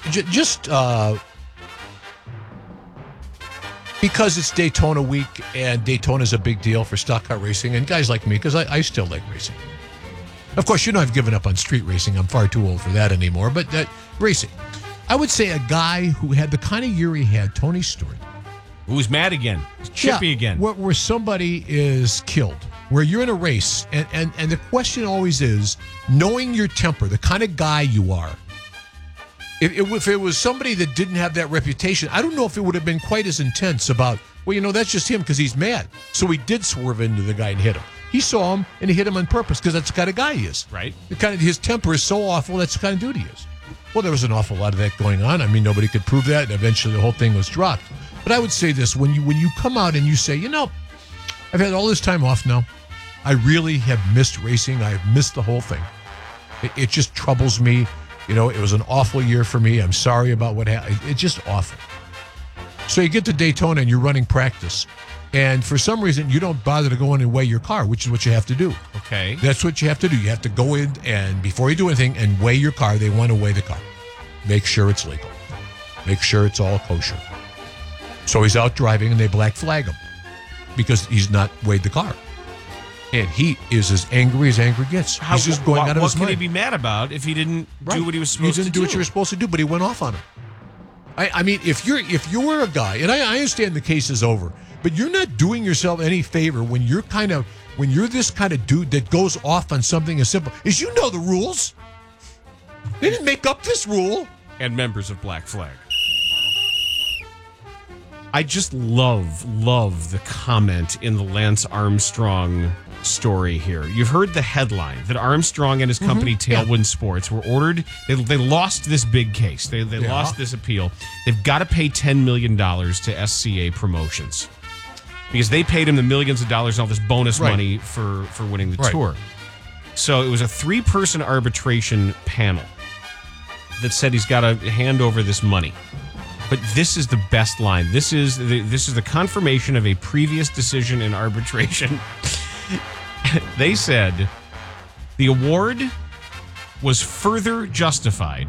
because it's Daytona week, and Daytona's a big deal for stock car racing, and guys like me, because I still like racing. Of course, I've given up on street racing. I'm far too old for that anymore, but racing. I would say a guy who had the kind of year he had, Tony Stewart. Who's mad again? Chippy again. Where somebody is killed, where you're in a race, and the question always is, knowing your temper, the kind of guy you are. If it was somebody that didn't have that reputation, I don't know if it would have been quite as intense about, that's just him because he's mad. So he did swerve into the guy and hit him. He saw him, and he hit him on purpose because that's the kind of guy he is. Right. His temper is so awful, that's the kind of dude he is. Well, there was an awful lot of that going on. I mean, nobody could prove that, and eventually the whole thing was dropped. But I would say this, when you come out and you say, I've had all this time off now. I really have missed racing. I have missed the whole thing. It just troubles me. It was an awful year for me. I'm sorry about what happened. It's just awful. So you get to Daytona and you're running practice. And for some reason, you don't bother to go in and weigh your car, which is what you have to do. Okay. That's what you have to do. You have to go in and before you do anything and weigh your car, they want to weigh the car. Make sure it's legal. Make sure it's all kosher. So he's out driving and they black flag him because he's not weighed the car. And he is as angry gets. He's just going out of his mind. What could he be mad about if he didn't do what he was supposed to do? He didn't do what you were supposed to do, but he went off on him. I mean, if you're a guy, and I understand the case is over, but you're not doing yourself any favor when you're this kind of dude that goes off on something as simple as the rules. They didn't make up this rule. And members of Black Flag. I just love the comment in the Lance Armstrong story here. You've heard the headline that Armstrong and his company Tailwind Sports were ordered. They lost this big case. They lost this appeal. They've got to pay $10 million to SCA Promotions because they paid him the millions of dollars and all this bonus money for winning the tour. So it was a 3-person arbitration panel that said he's got to hand over this money. But this is the best line. This is the confirmation of a previous decision in arbitration. They said the award was further justified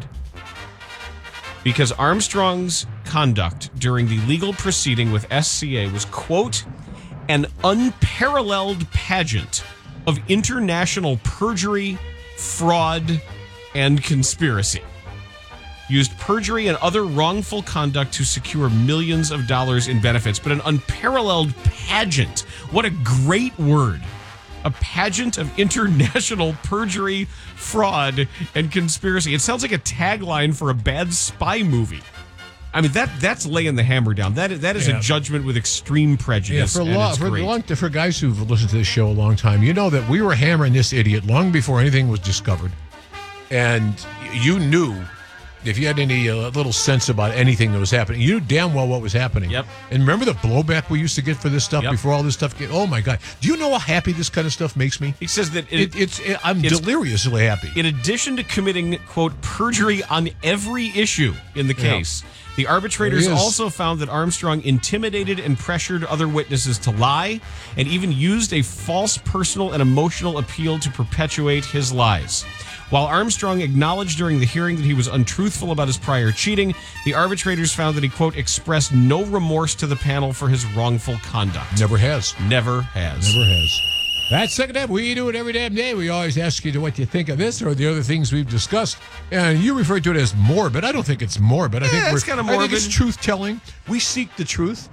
because Armstrong's conduct during the legal proceeding with SCA was, quote, an unparalleled pageant of international perjury, fraud, and conspiracy. Used perjury and other wrongful conduct to secure millions of dollars in benefits, but an unparalleled pageant. What a great word. A pageant of international perjury, fraud, and conspiracy. It sounds like a tagline for a bad spy movie. I mean, that's laying the hammer down. That is a judgment with extreme prejudice. For guys who've listened to this show a long time, you know that we were hammering this idiot long before anything was discovered. And you knew, if you had any little sense about anything that was happening, you knew damn well what was happening. Yep. And remember the blowback we used to get for this stuff before all this stuff? Oh my God! Do you know how happy this kind of stuff makes me? He says that I'm deliriously happy. In addition to committing, quote, perjury on every issue in the case, the arbitrators also found that Armstrong intimidated and pressured other witnesses to lie, and even used a false personal and emotional appeal to perpetuate his lies. While Armstrong acknowledged during the hearing that he was untruthful about his prior cheating, the arbitrators found that he, quote, expressed no remorse to the panel for his wrongful conduct. Never has. Never has. Never has. That second half, we do it every damn day. We always ask you what you think of this or the other things we've discussed. And you refer to it as morbid. I don't think it's morbid. I think it's kind of morbid. I think it's truth-telling. We seek the truth.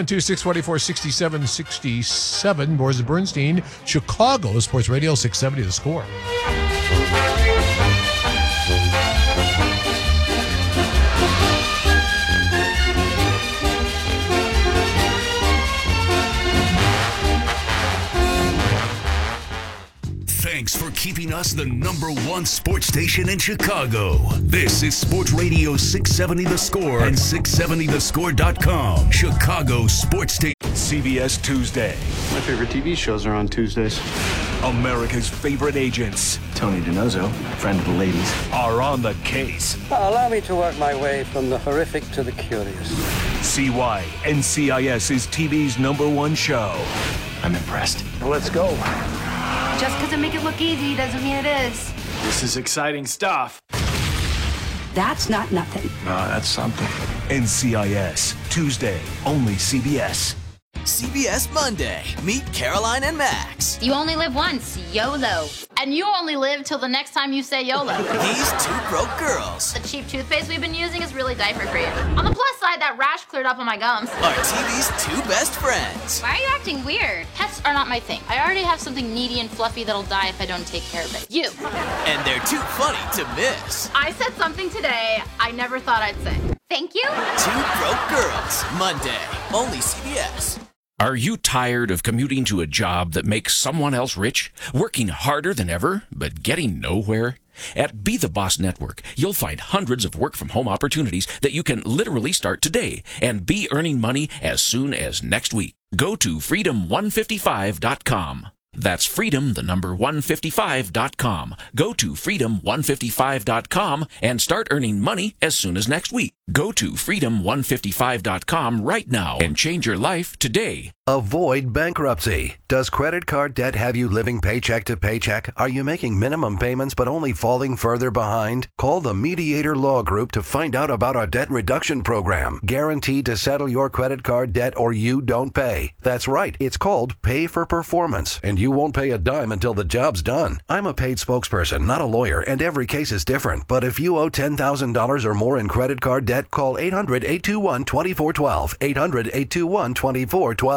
312-644-6767. Boris and Bernstein, Chicago, Sports Radio 670 The Score. Thanks for keeping us the #1 sports station in Chicago. This is Sports Radio 670 The Score and 670thescore.com. Chicago Sports Station. CBS Tuesday. My favorite TV shows are on Tuesdays. America's favorite agents, Tony DiNozzo, friend of the ladies, are on the case. Allow me to work my way from the horrific to the curious. See why NCIS is TV's #1 show. I'm impressed. Let's go. Just because I make it look easy doesn't mean it is. This is exciting stuff. That's not nothing. No, that's something. NCIS, Tuesday, only CBS. CBS Monday. Meet Caroline and Max. You only live once. YOLO. And you only live till the next time you say YOLO. These two broke girls. The cheap toothpaste we've been using is really diaper-free. On the plus side, that rash cleared up on my gums. Are TV's two best friends. Why are you acting weird? Pets are not my thing. I already have something needy and fluffy that'll die if I don't take care of it. You. And they're too funny to miss. I said something today I never thought I'd say. Thank you. Two Broke Girls. Monday. Only CBS. Are you tired of commuting to a job that makes someone else rich, working harder than ever, but getting nowhere? At Be the Boss Network, you'll find hundreds of work-from-home opportunities that you can literally start today and be earning money as soon as next week. Go to freedom155.com. That's freedom, the number 155.com. Go to freedom155.com and start earning money as soon as next week. Go to freedom155.com right now and change your life today. Avoid bankruptcy. Does credit card debt have you living paycheck to paycheck? Are you making minimum payments but only falling further behind? Call the Mediator Law Group to find out about our debt reduction program. Guaranteed to settle your credit card debt or you don't pay. That's right. It's called Pay for Performance, and you won't pay a dime until the job's done. I'm a paid spokesperson, not a lawyer, and every case is different. But if you owe $10,000 or more in credit card debt, call 800-821-2412. 800-821-2412.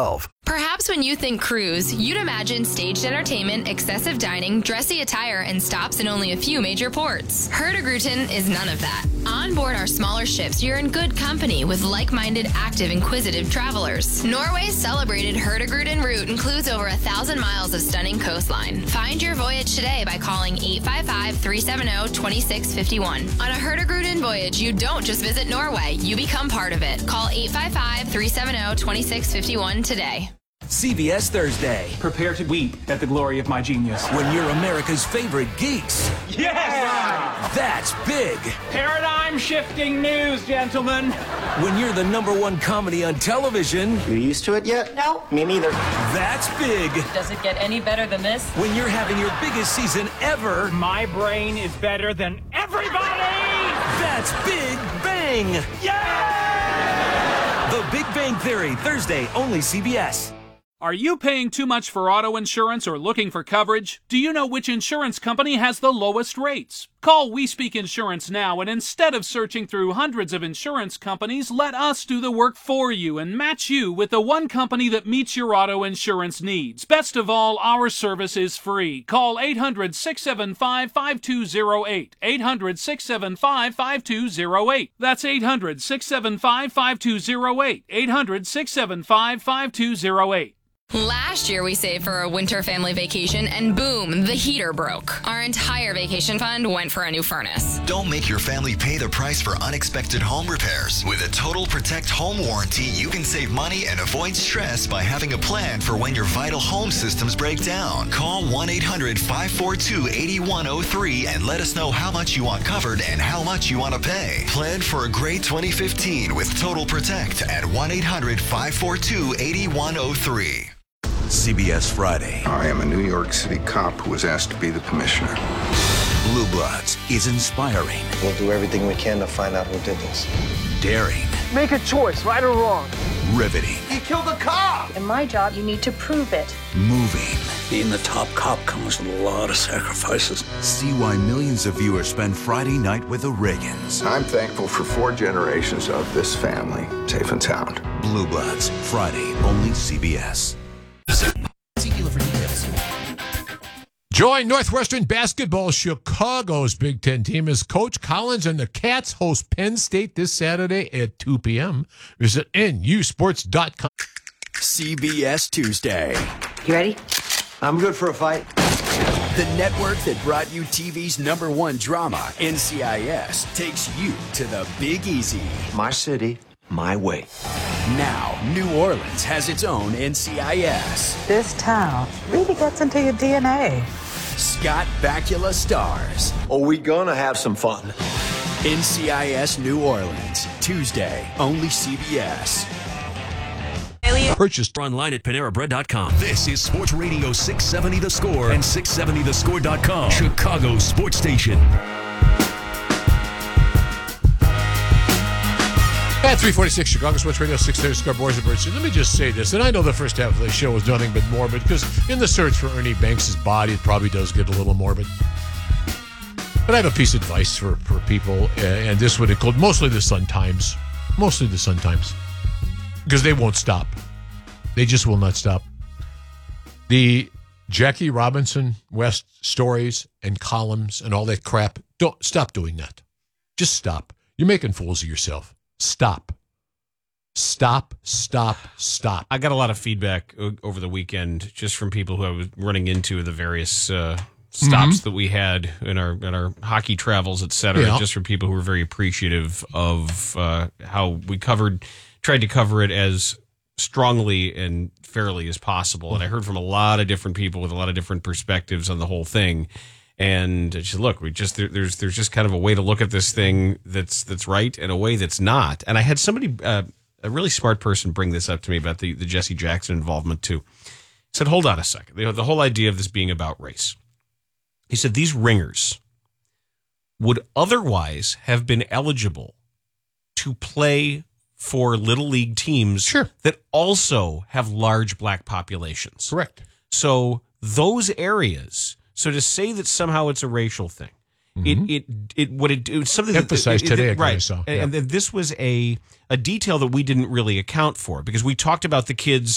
Perhaps when you think cruise, you'd imagine staged entertainment, excessive dining, dressy attire, and stops in only a few major ports. Hurtigruten is none of that. On board our smaller ships, you're in good company with like-minded, active, inquisitive travelers. Norway's celebrated Hurtigruten route includes over 1,000 miles of stunning coastline. Find your voyage today by calling 855-370-2651. On a Hurtigruten voyage, you don't just visit Norway, you become part of it. Call 855-370-2651 today. CBS Thursday. Prepare to weep at the glory of my genius. When you're America's favorite geeks. Yes! That's big. Paradigm-shifting news, gentlemen. When you're the #1 comedy on television. You used to it yet? No. Me neither. That's big. Does it get any better than this? When you're having your biggest season ever. My brain is better than everybody! That's Big Bang. Yeah! The Big Bang Theory, Thursday, only CBS. Are you paying too much for auto insurance or looking for coverage? Do you know which insurance company has the lowest rates? Call We Speak Insurance now, and instead of searching through hundreds of insurance companies, let us do the work for you and match you with the one company that meets your auto insurance needs. Best of all, our service is free. Call 800-675-5208. 800-675-5208. That's 800-675-5208. 800-675-5208. Last year, we saved for a winter family vacation, and boom, the heater broke. Our entire vacation fund went for a new furnace. Don't make your family pay the price for unexpected home repairs. With a Total Protect home warranty, you can save money and avoid stress by having a plan for when your vital home systems break down. Call 1-800-542-8103 and let us know how much you want covered and how much you want to pay. Plan for a great 2015 with Total Protect at 1-800-542-8103. CBS Friday. I am a New York City cop who was asked to be the commissioner. Blue Bloods is inspiring. We'll do everything we can to find out who did this. Daring. Make a choice, right or wrong. Riveting. He killed a cop! In my job, you need to prove it. Moving. Being the top cop comes with a lot of sacrifices. See why millions of viewers spend Friday night with the Reagans. I'm thankful for 4 generations of this family, safe and sound. Blue Bloods, Friday, only CBS. Join Northwestern basketball Chicago's Big Ten team as Coach Collins and the Cats host Penn State this Saturday at 2 p.m. Visit nusports.com. CBS Tuesday. You ready? I'm good for a fight. The network that brought you TV's #1 drama, NCIS, takes you to the Big Easy. My city, my way. Now, New Orleans has its own NCIS. This town really gets into your DNA. Scott Bakula stars. Are we gonna have some fun? NCIS New Orleans, Tuesday, only CBS. Purchased online at PaneraBread.com. This is Sports Radio 670 The Score and 670thescore.com. Chicago's sports station. At 346 Chicago Sports Radio 630 Score, Boys and Birds. Let me just say this, and I know the first half of the show was nothing but morbid, because in the search for Ernie Banks' body, it probably does get a little morbid. But I have a piece of advice for people, and this would include mostly the Sun-Times. Mostly the Sun-Times. Because they won't stop. They just will not stop. The Jackie Robinson West stories and columns and all that crap, don't stop doing that. Just stop. You're making fools of yourself. Stop. Stop. I got a lot of feedback over the weekend just from people who I was running into the various stops that we had in our hockey travels, et cetera. Yeah. Just from people who were very appreciative of how we tried to cover it as strongly and fairly as possible. And I heard from a lot of different people with a lot of different perspectives on the whole thing. And she said, look, there's just kind of a way to look at this thing that's right and a way that's not. And I had somebody, a really smart person, bring this up to me about the Jesse Jackson involvement too. He said, hold on a second. The whole idea of this being about race. He said, these ringers would otherwise have been eligible to play for little league teams that also have large black populations. Correct. So those areas... So to say that somehow it's a racial thing, it was something emphasized today. Right, saw. And this was a detail that we didn't really account for, because we talked about the kids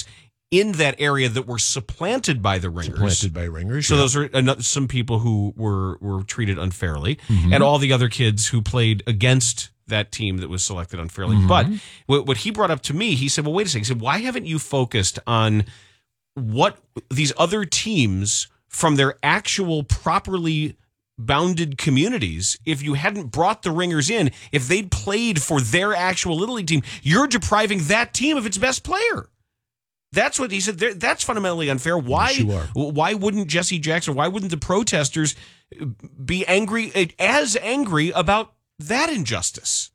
in that area that were supplanted by the ringers. Supplanted by ringers. So those are some people who were treated unfairly, Mm-hmm. and all the other kids who played against that team that was selected unfairly. Mm-hmm. But what he brought up to me, he said, well, wait a second. He said, why haven't you focused on what these other teams from their actual properly bounded communities, if you hadn't brought the ringers in, if they'd played for their actual Little League team, you're depriving that team of its best player. That's what he said. That's fundamentally unfair. Why? Sure. Why wouldn't Jesse Jackson? Why wouldn't the protesters be as angry about that injustice?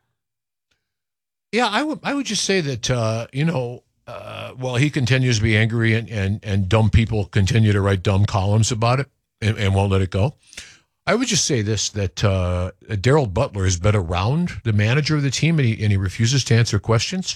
Yeah, I would just say that while he continues to be angry and dumb people continue to write dumb columns about it and won't let it go. I would just say this, that Daryl Butler has been around the manager of the team and he refuses to answer questions.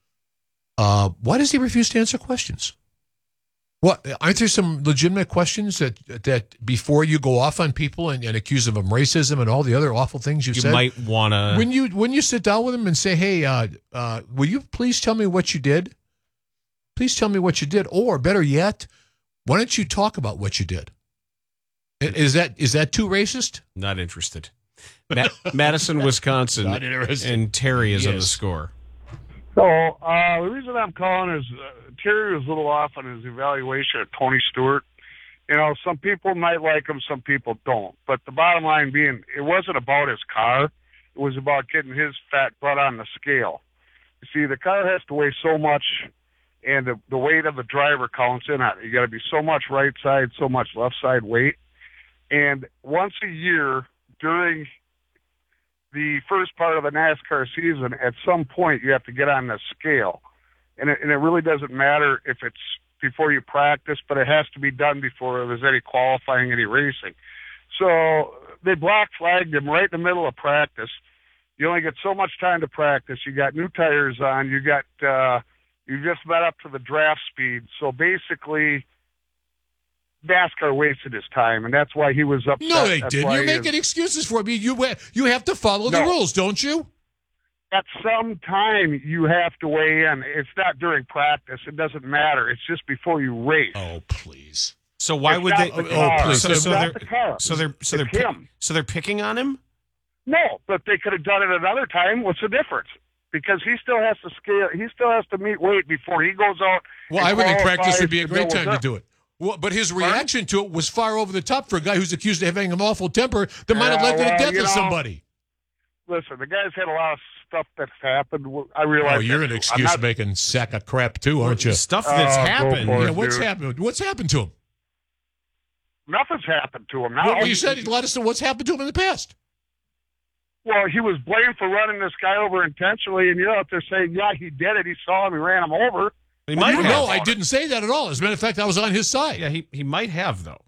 Why does he refuse to answer questions? What, aren't there some legitimate questions that before you go off on people and accuse them of racism and all the other awful things you said? You might want to... When you sit down with him and say, hey, will you please tell me what you did? Please tell me what you did. Or better yet, why don't you talk about what you did? Is that too racist? Not interested. Madison, Wisconsin. Not interested. And Terry is on the score. So the reason I'm calling is Terry was a little off on his evaluation of Tony Stewart. You know, some people might like him, some people don't. But the bottom line being, it wasn't about his car. It was about getting his fat butt on the scale. You see, the car has to weigh so much, and the weight of the driver counts in on it. You got to be so much right side, so much left side weight. And once a year during the first part of the NASCAR season, at some point you have to get on the scale. And it really doesn't matter if it's before you practice, but it has to be done before there's any qualifying, any racing. So they black flagged him right in the middle of practice. You only get so much time to practice. You got new tires on. You just met up to the draft speed. So basically, NASCAR wasted his time, and that's why he was upset. No, they didn't. You're making excuses for me. You have to follow the rules, don't you? At some time, you have to weigh in. It's not during practice. It doesn't matter. It's just before you race. Oh, please. So why would they? Please. So they're picking on him? No, but they could have done it another time. What's the difference? Because he still has to scale. He still has to meet weight before he goes out. Well, I would think practice would be a great time to do it. Well, but his reaction to it was far over the top for a guy who's accused of having an awful temper that might have led to the death of somebody. Listen, the guy's had a lot of stuff that's happened. I realize. Oh, you're an excuse-making sack of crap too, aren't you? Stuff that's happened. Yeah, what's happened? What's happened to him? Nothing's happened to him now. Well, you said he'd let us know what's happened to him in the past. Well, he was blamed for running this guy over intentionally, and you're out there saying, yeah, he did it. He saw him. He ran him over. He might have. No, I didn't say that at all. As a matter of fact, I was on his side. Yeah, he might have, though.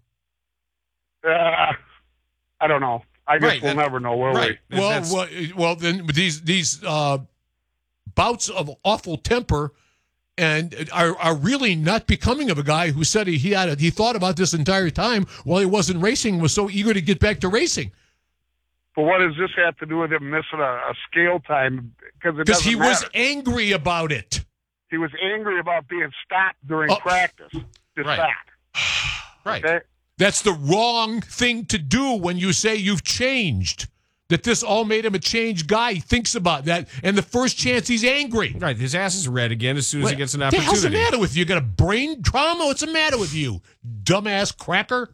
I don't know. I guess we'll never know, will we? Well, then these bouts of awful temper and are really not becoming of a guy who said he thought about this entire time while he wasn't racing, was so eager to get back to racing. But what does this have to do with him missing a scale time? Because he was angry about it. He was angry about being stopped during practice. Just that. Right. Okay? That's the wrong thing to do when you say you've changed. That this all made him a changed guy. He thinks about that, and the first chance he's angry. Right, his ass is red again as soon as he gets an opportunity. What the hell's the matter with you? You got a brain trauma? What's the matter with you, dumbass cracker?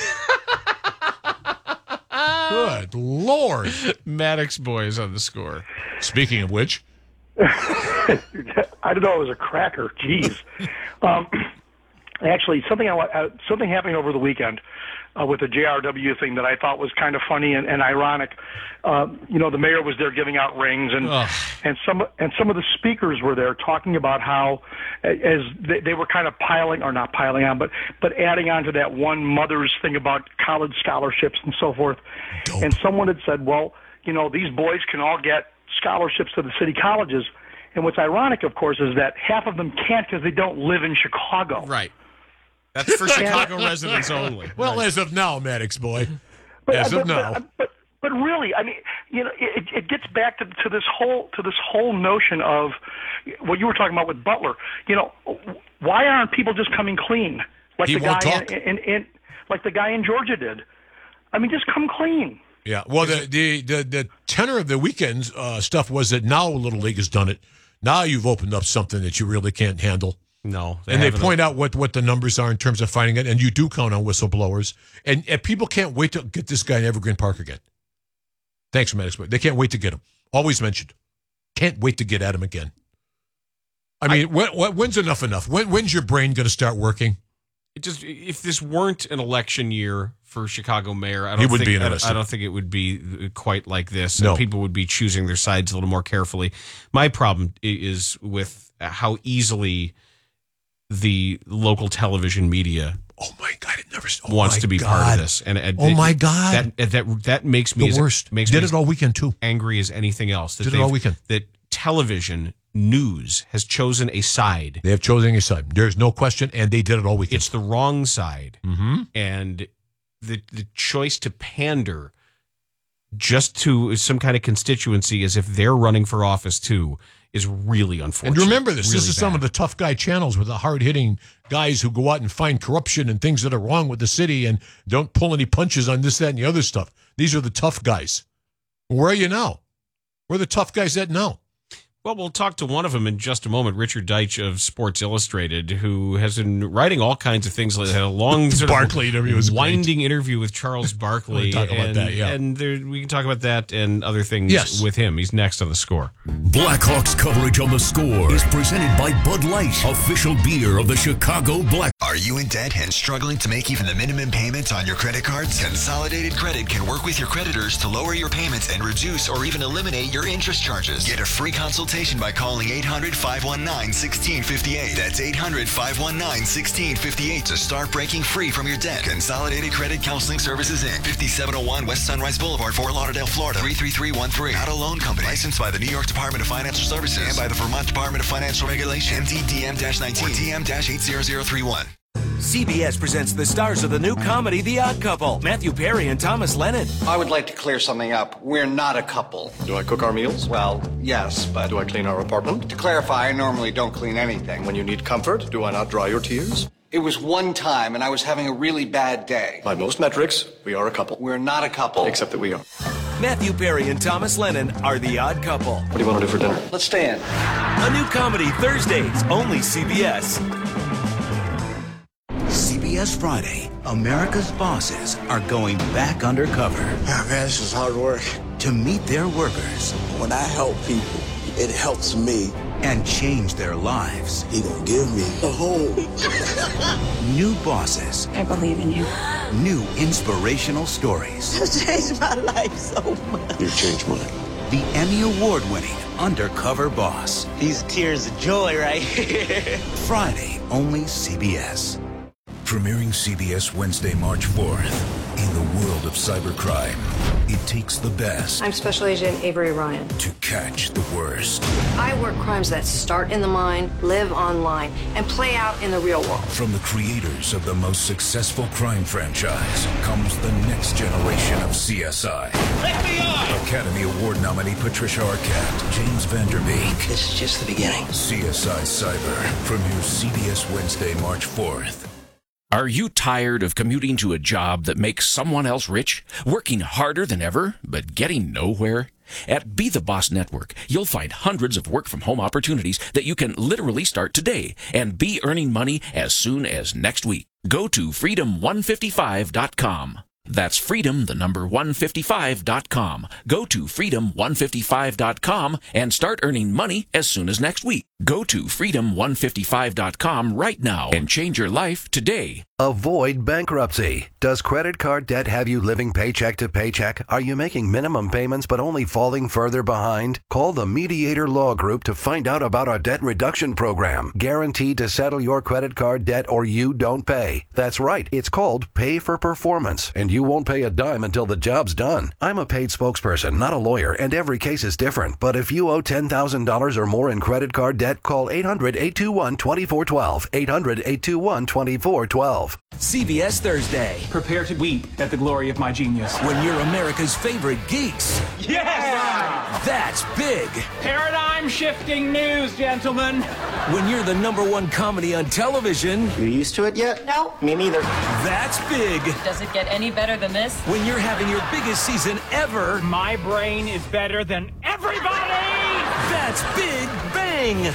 Good Lord. Maddox Boys on the score. Speaking of which. I don't know. It was a cracker. Jeez. Actually, something happening over the weekend with the JRW thing that I thought was kind of funny and ironic. The mayor was there giving out rings, and some of the speakers were there talking about how, as they were kind of not piling on, but adding on to that one mother's thing about college scholarships and so forth. Dope. And someone had said, well, these boys can all get scholarships to the city colleges. And what's ironic, of course, is that half of them can't because they don't live in Chicago. Right. That's for Chicago residents only. Well, as of now, Maddox boy. But But really, I mean, it gets back to this whole notion of what you were talking about with Butler. Why aren't people just coming clean like the guy like the guy in Georgia did? I mean, just come clean. Yeah. Well, the tenor of the weekend stuff was that now Little League has done it. Now you've opened up something that you really can't handle. No. They point out what the numbers are in terms of finding it, and you do count on whistleblowers. And people can't wait to get this guy in Evergreen Park again. Thanks, Maddox. They can't wait to get him. Always mentioned. Can't wait to get at him again. I mean, when's enough? When's your brain going to start working? If this weren't an election year for Chicago mayor, I don't think it would be quite like this. No. And people would be choosing their sides a little more carefully. My problem is with how easily the local television media wants to be part of this. And my God. That makes me the worst. Did it all weekend too. Angry as anything else. Did it all weekend. That television news has chosen a side. They have chosen a side. There's no question, and they did it all weekend. It's the wrong side. Mm-hmm. And the choice to pander just to some kind of constituency as if they're running for office too is really unfortunate. And remember this. Really this is some of the tough guy channels with the hard-hitting guys who go out and find corruption and things that are wrong with the city and don't pull any punches on this, that, and the other stuff. These are the tough guys. Where are you now? Where are the tough guys at now? Well, we'll talk to one of them in just a moment, Richard Deitch of Sports Illustrated, who has been writing all kinds of things. Had a long sort Barkley interview was winding interview with Charles Barkley. We'll talk about that, yeah. And we can talk about that and other things with him. He's next on The Score. Blackhawks coverage on The Score is presented by Bud Light, official beer of the Chicago Blackhawks. Are you in debt and struggling to make even the minimum payments on your credit cards? Consolidated Credit can work with your creditors to lower your payments and reduce or even eliminate your interest charges. Get a free consultation by calling 800-519-1658. That's 800-519-1658 to start breaking free from your debt. Consolidated Credit Counseling Services, Inc. 5701 West Sunrise Boulevard, Fort Lauderdale, Florida, 33313. Not a loan company. Licensed by the New York Department of Financial Services and by the Vermont Department of Financial Regulation. MDDM-19 or DM-80031. CBS presents the stars of the new comedy, The Odd Couple, Matthew Perry and Thomas Lennon. I would like to clear something up. We're not a couple. Do I cook our meals? Well, yes, but... Do I clean our apartment? To clarify, I normally don't clean anything. When you need comfort, do I not dry your tears? It was one time, and I was having a really bad day. By most metrics, we are a couple. We're not a couple. Except that we are. Matthew Perry and Thomas Lennon are The Odd Couple. What do you want to do for dinner? Let's stay in. A new comedy, Thursdays, only CBS. CBS Friday, America's bosses are going back undercover. Man, this is hard work. To meet their workers. When I help people, it helps me. And change their lives. He gonna give me a home. New bosses. I believe in you. New inspirational stories. You changed my life so much. You changed mine. The Emmy Award-winning Undercover Boss. These tears of joy right here. Friday, only CBS. Premiering CBS Wednesday, March 4th. In the world of cybercrime, it takes the best I'm Special Agent Avery Ryan. to catch the worst. I work crimes that start in the mind, live online, and play out in the real world. From the creators of the most successful crime franchise comes the next generation of CSI. Academy Award nominee Patricia Arquette, James Van Der Beek. This is just the beginning. CSI Cyber premieres CBS Wednesday, March 4th. Are you tired of commuting to a job that makes someone else rich? Working harder than ever, but getting nowhere? At Be the Boss Network, you'll find hundreds of work-from-home opportunities that you can literally start today and be earning money as soon as next week. Go to freedom155.com. That's freedom, the number 155.com. Go to freedom155.com and start earning money as soon as next week. Go to freedom155.com right now and change your life today. Avoid bankruptcy. Does credit card debt have you living paycheck to paycheck? Are you making minimum payments but only falling further behind? Call the Mediator Law Group to find out about our debt reduction program. Guaranteed to settle your credit card debt or you don't pay. That's right. It's called Pay for Performance, and you won't pay a dime until the job's done. I'm a paid spokesperson, not a lawyer, and every case is different. But if you owe $10,000 or more in credit card debt, Internet, call 800-821-2412. 800-821-2412. CBS Thursday. Prepare to weep at the glory of my genius. When you're America's favorite geeks. Yes! That's big. Paradigm shifting news, gentlemen. When you're the #1 comedy on television. You used to it yet? No. Me neither. That's big. Does it get any better than this? When you're having your biggest season ever. My brain is better than everybody! That's Big Bang.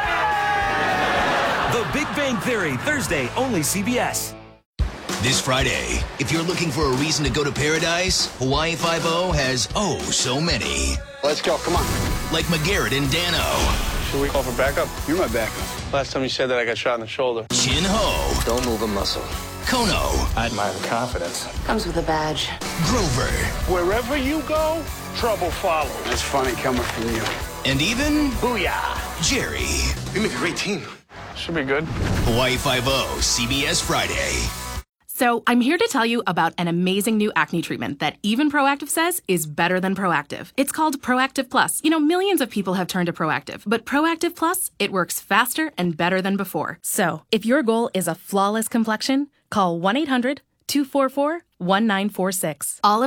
Yeah! The Big Bang Theory, Thursday, only CBS. This Friday, if you're looking for a reason to go to paradise, Hawaii Five-0 has so many. Let's go, come on. Like McGarrett and Dano. Should we call for backup? You're my backup. Last time you said that, I got shot in the shoulder. Chin Ho. Don't move a muscle. Kono. I admire the confidence. Comes with a badge. Grover. Wherever you go, trouble follows. That's funny coming from you. And even... Booyah! Jerry. We make a great team. Should be good. Hawaii Five-0, CBS Friday. So I'm here to tell you about an amazing new acne treatment that even Proactive says is better than Proactive. It's called Proactive Plus. You know, millions of people have turned to Proactive, but Proactive Plus, it works faster and better than before. So if your goal is a flawless complexion, call 1-800-244-1946. All of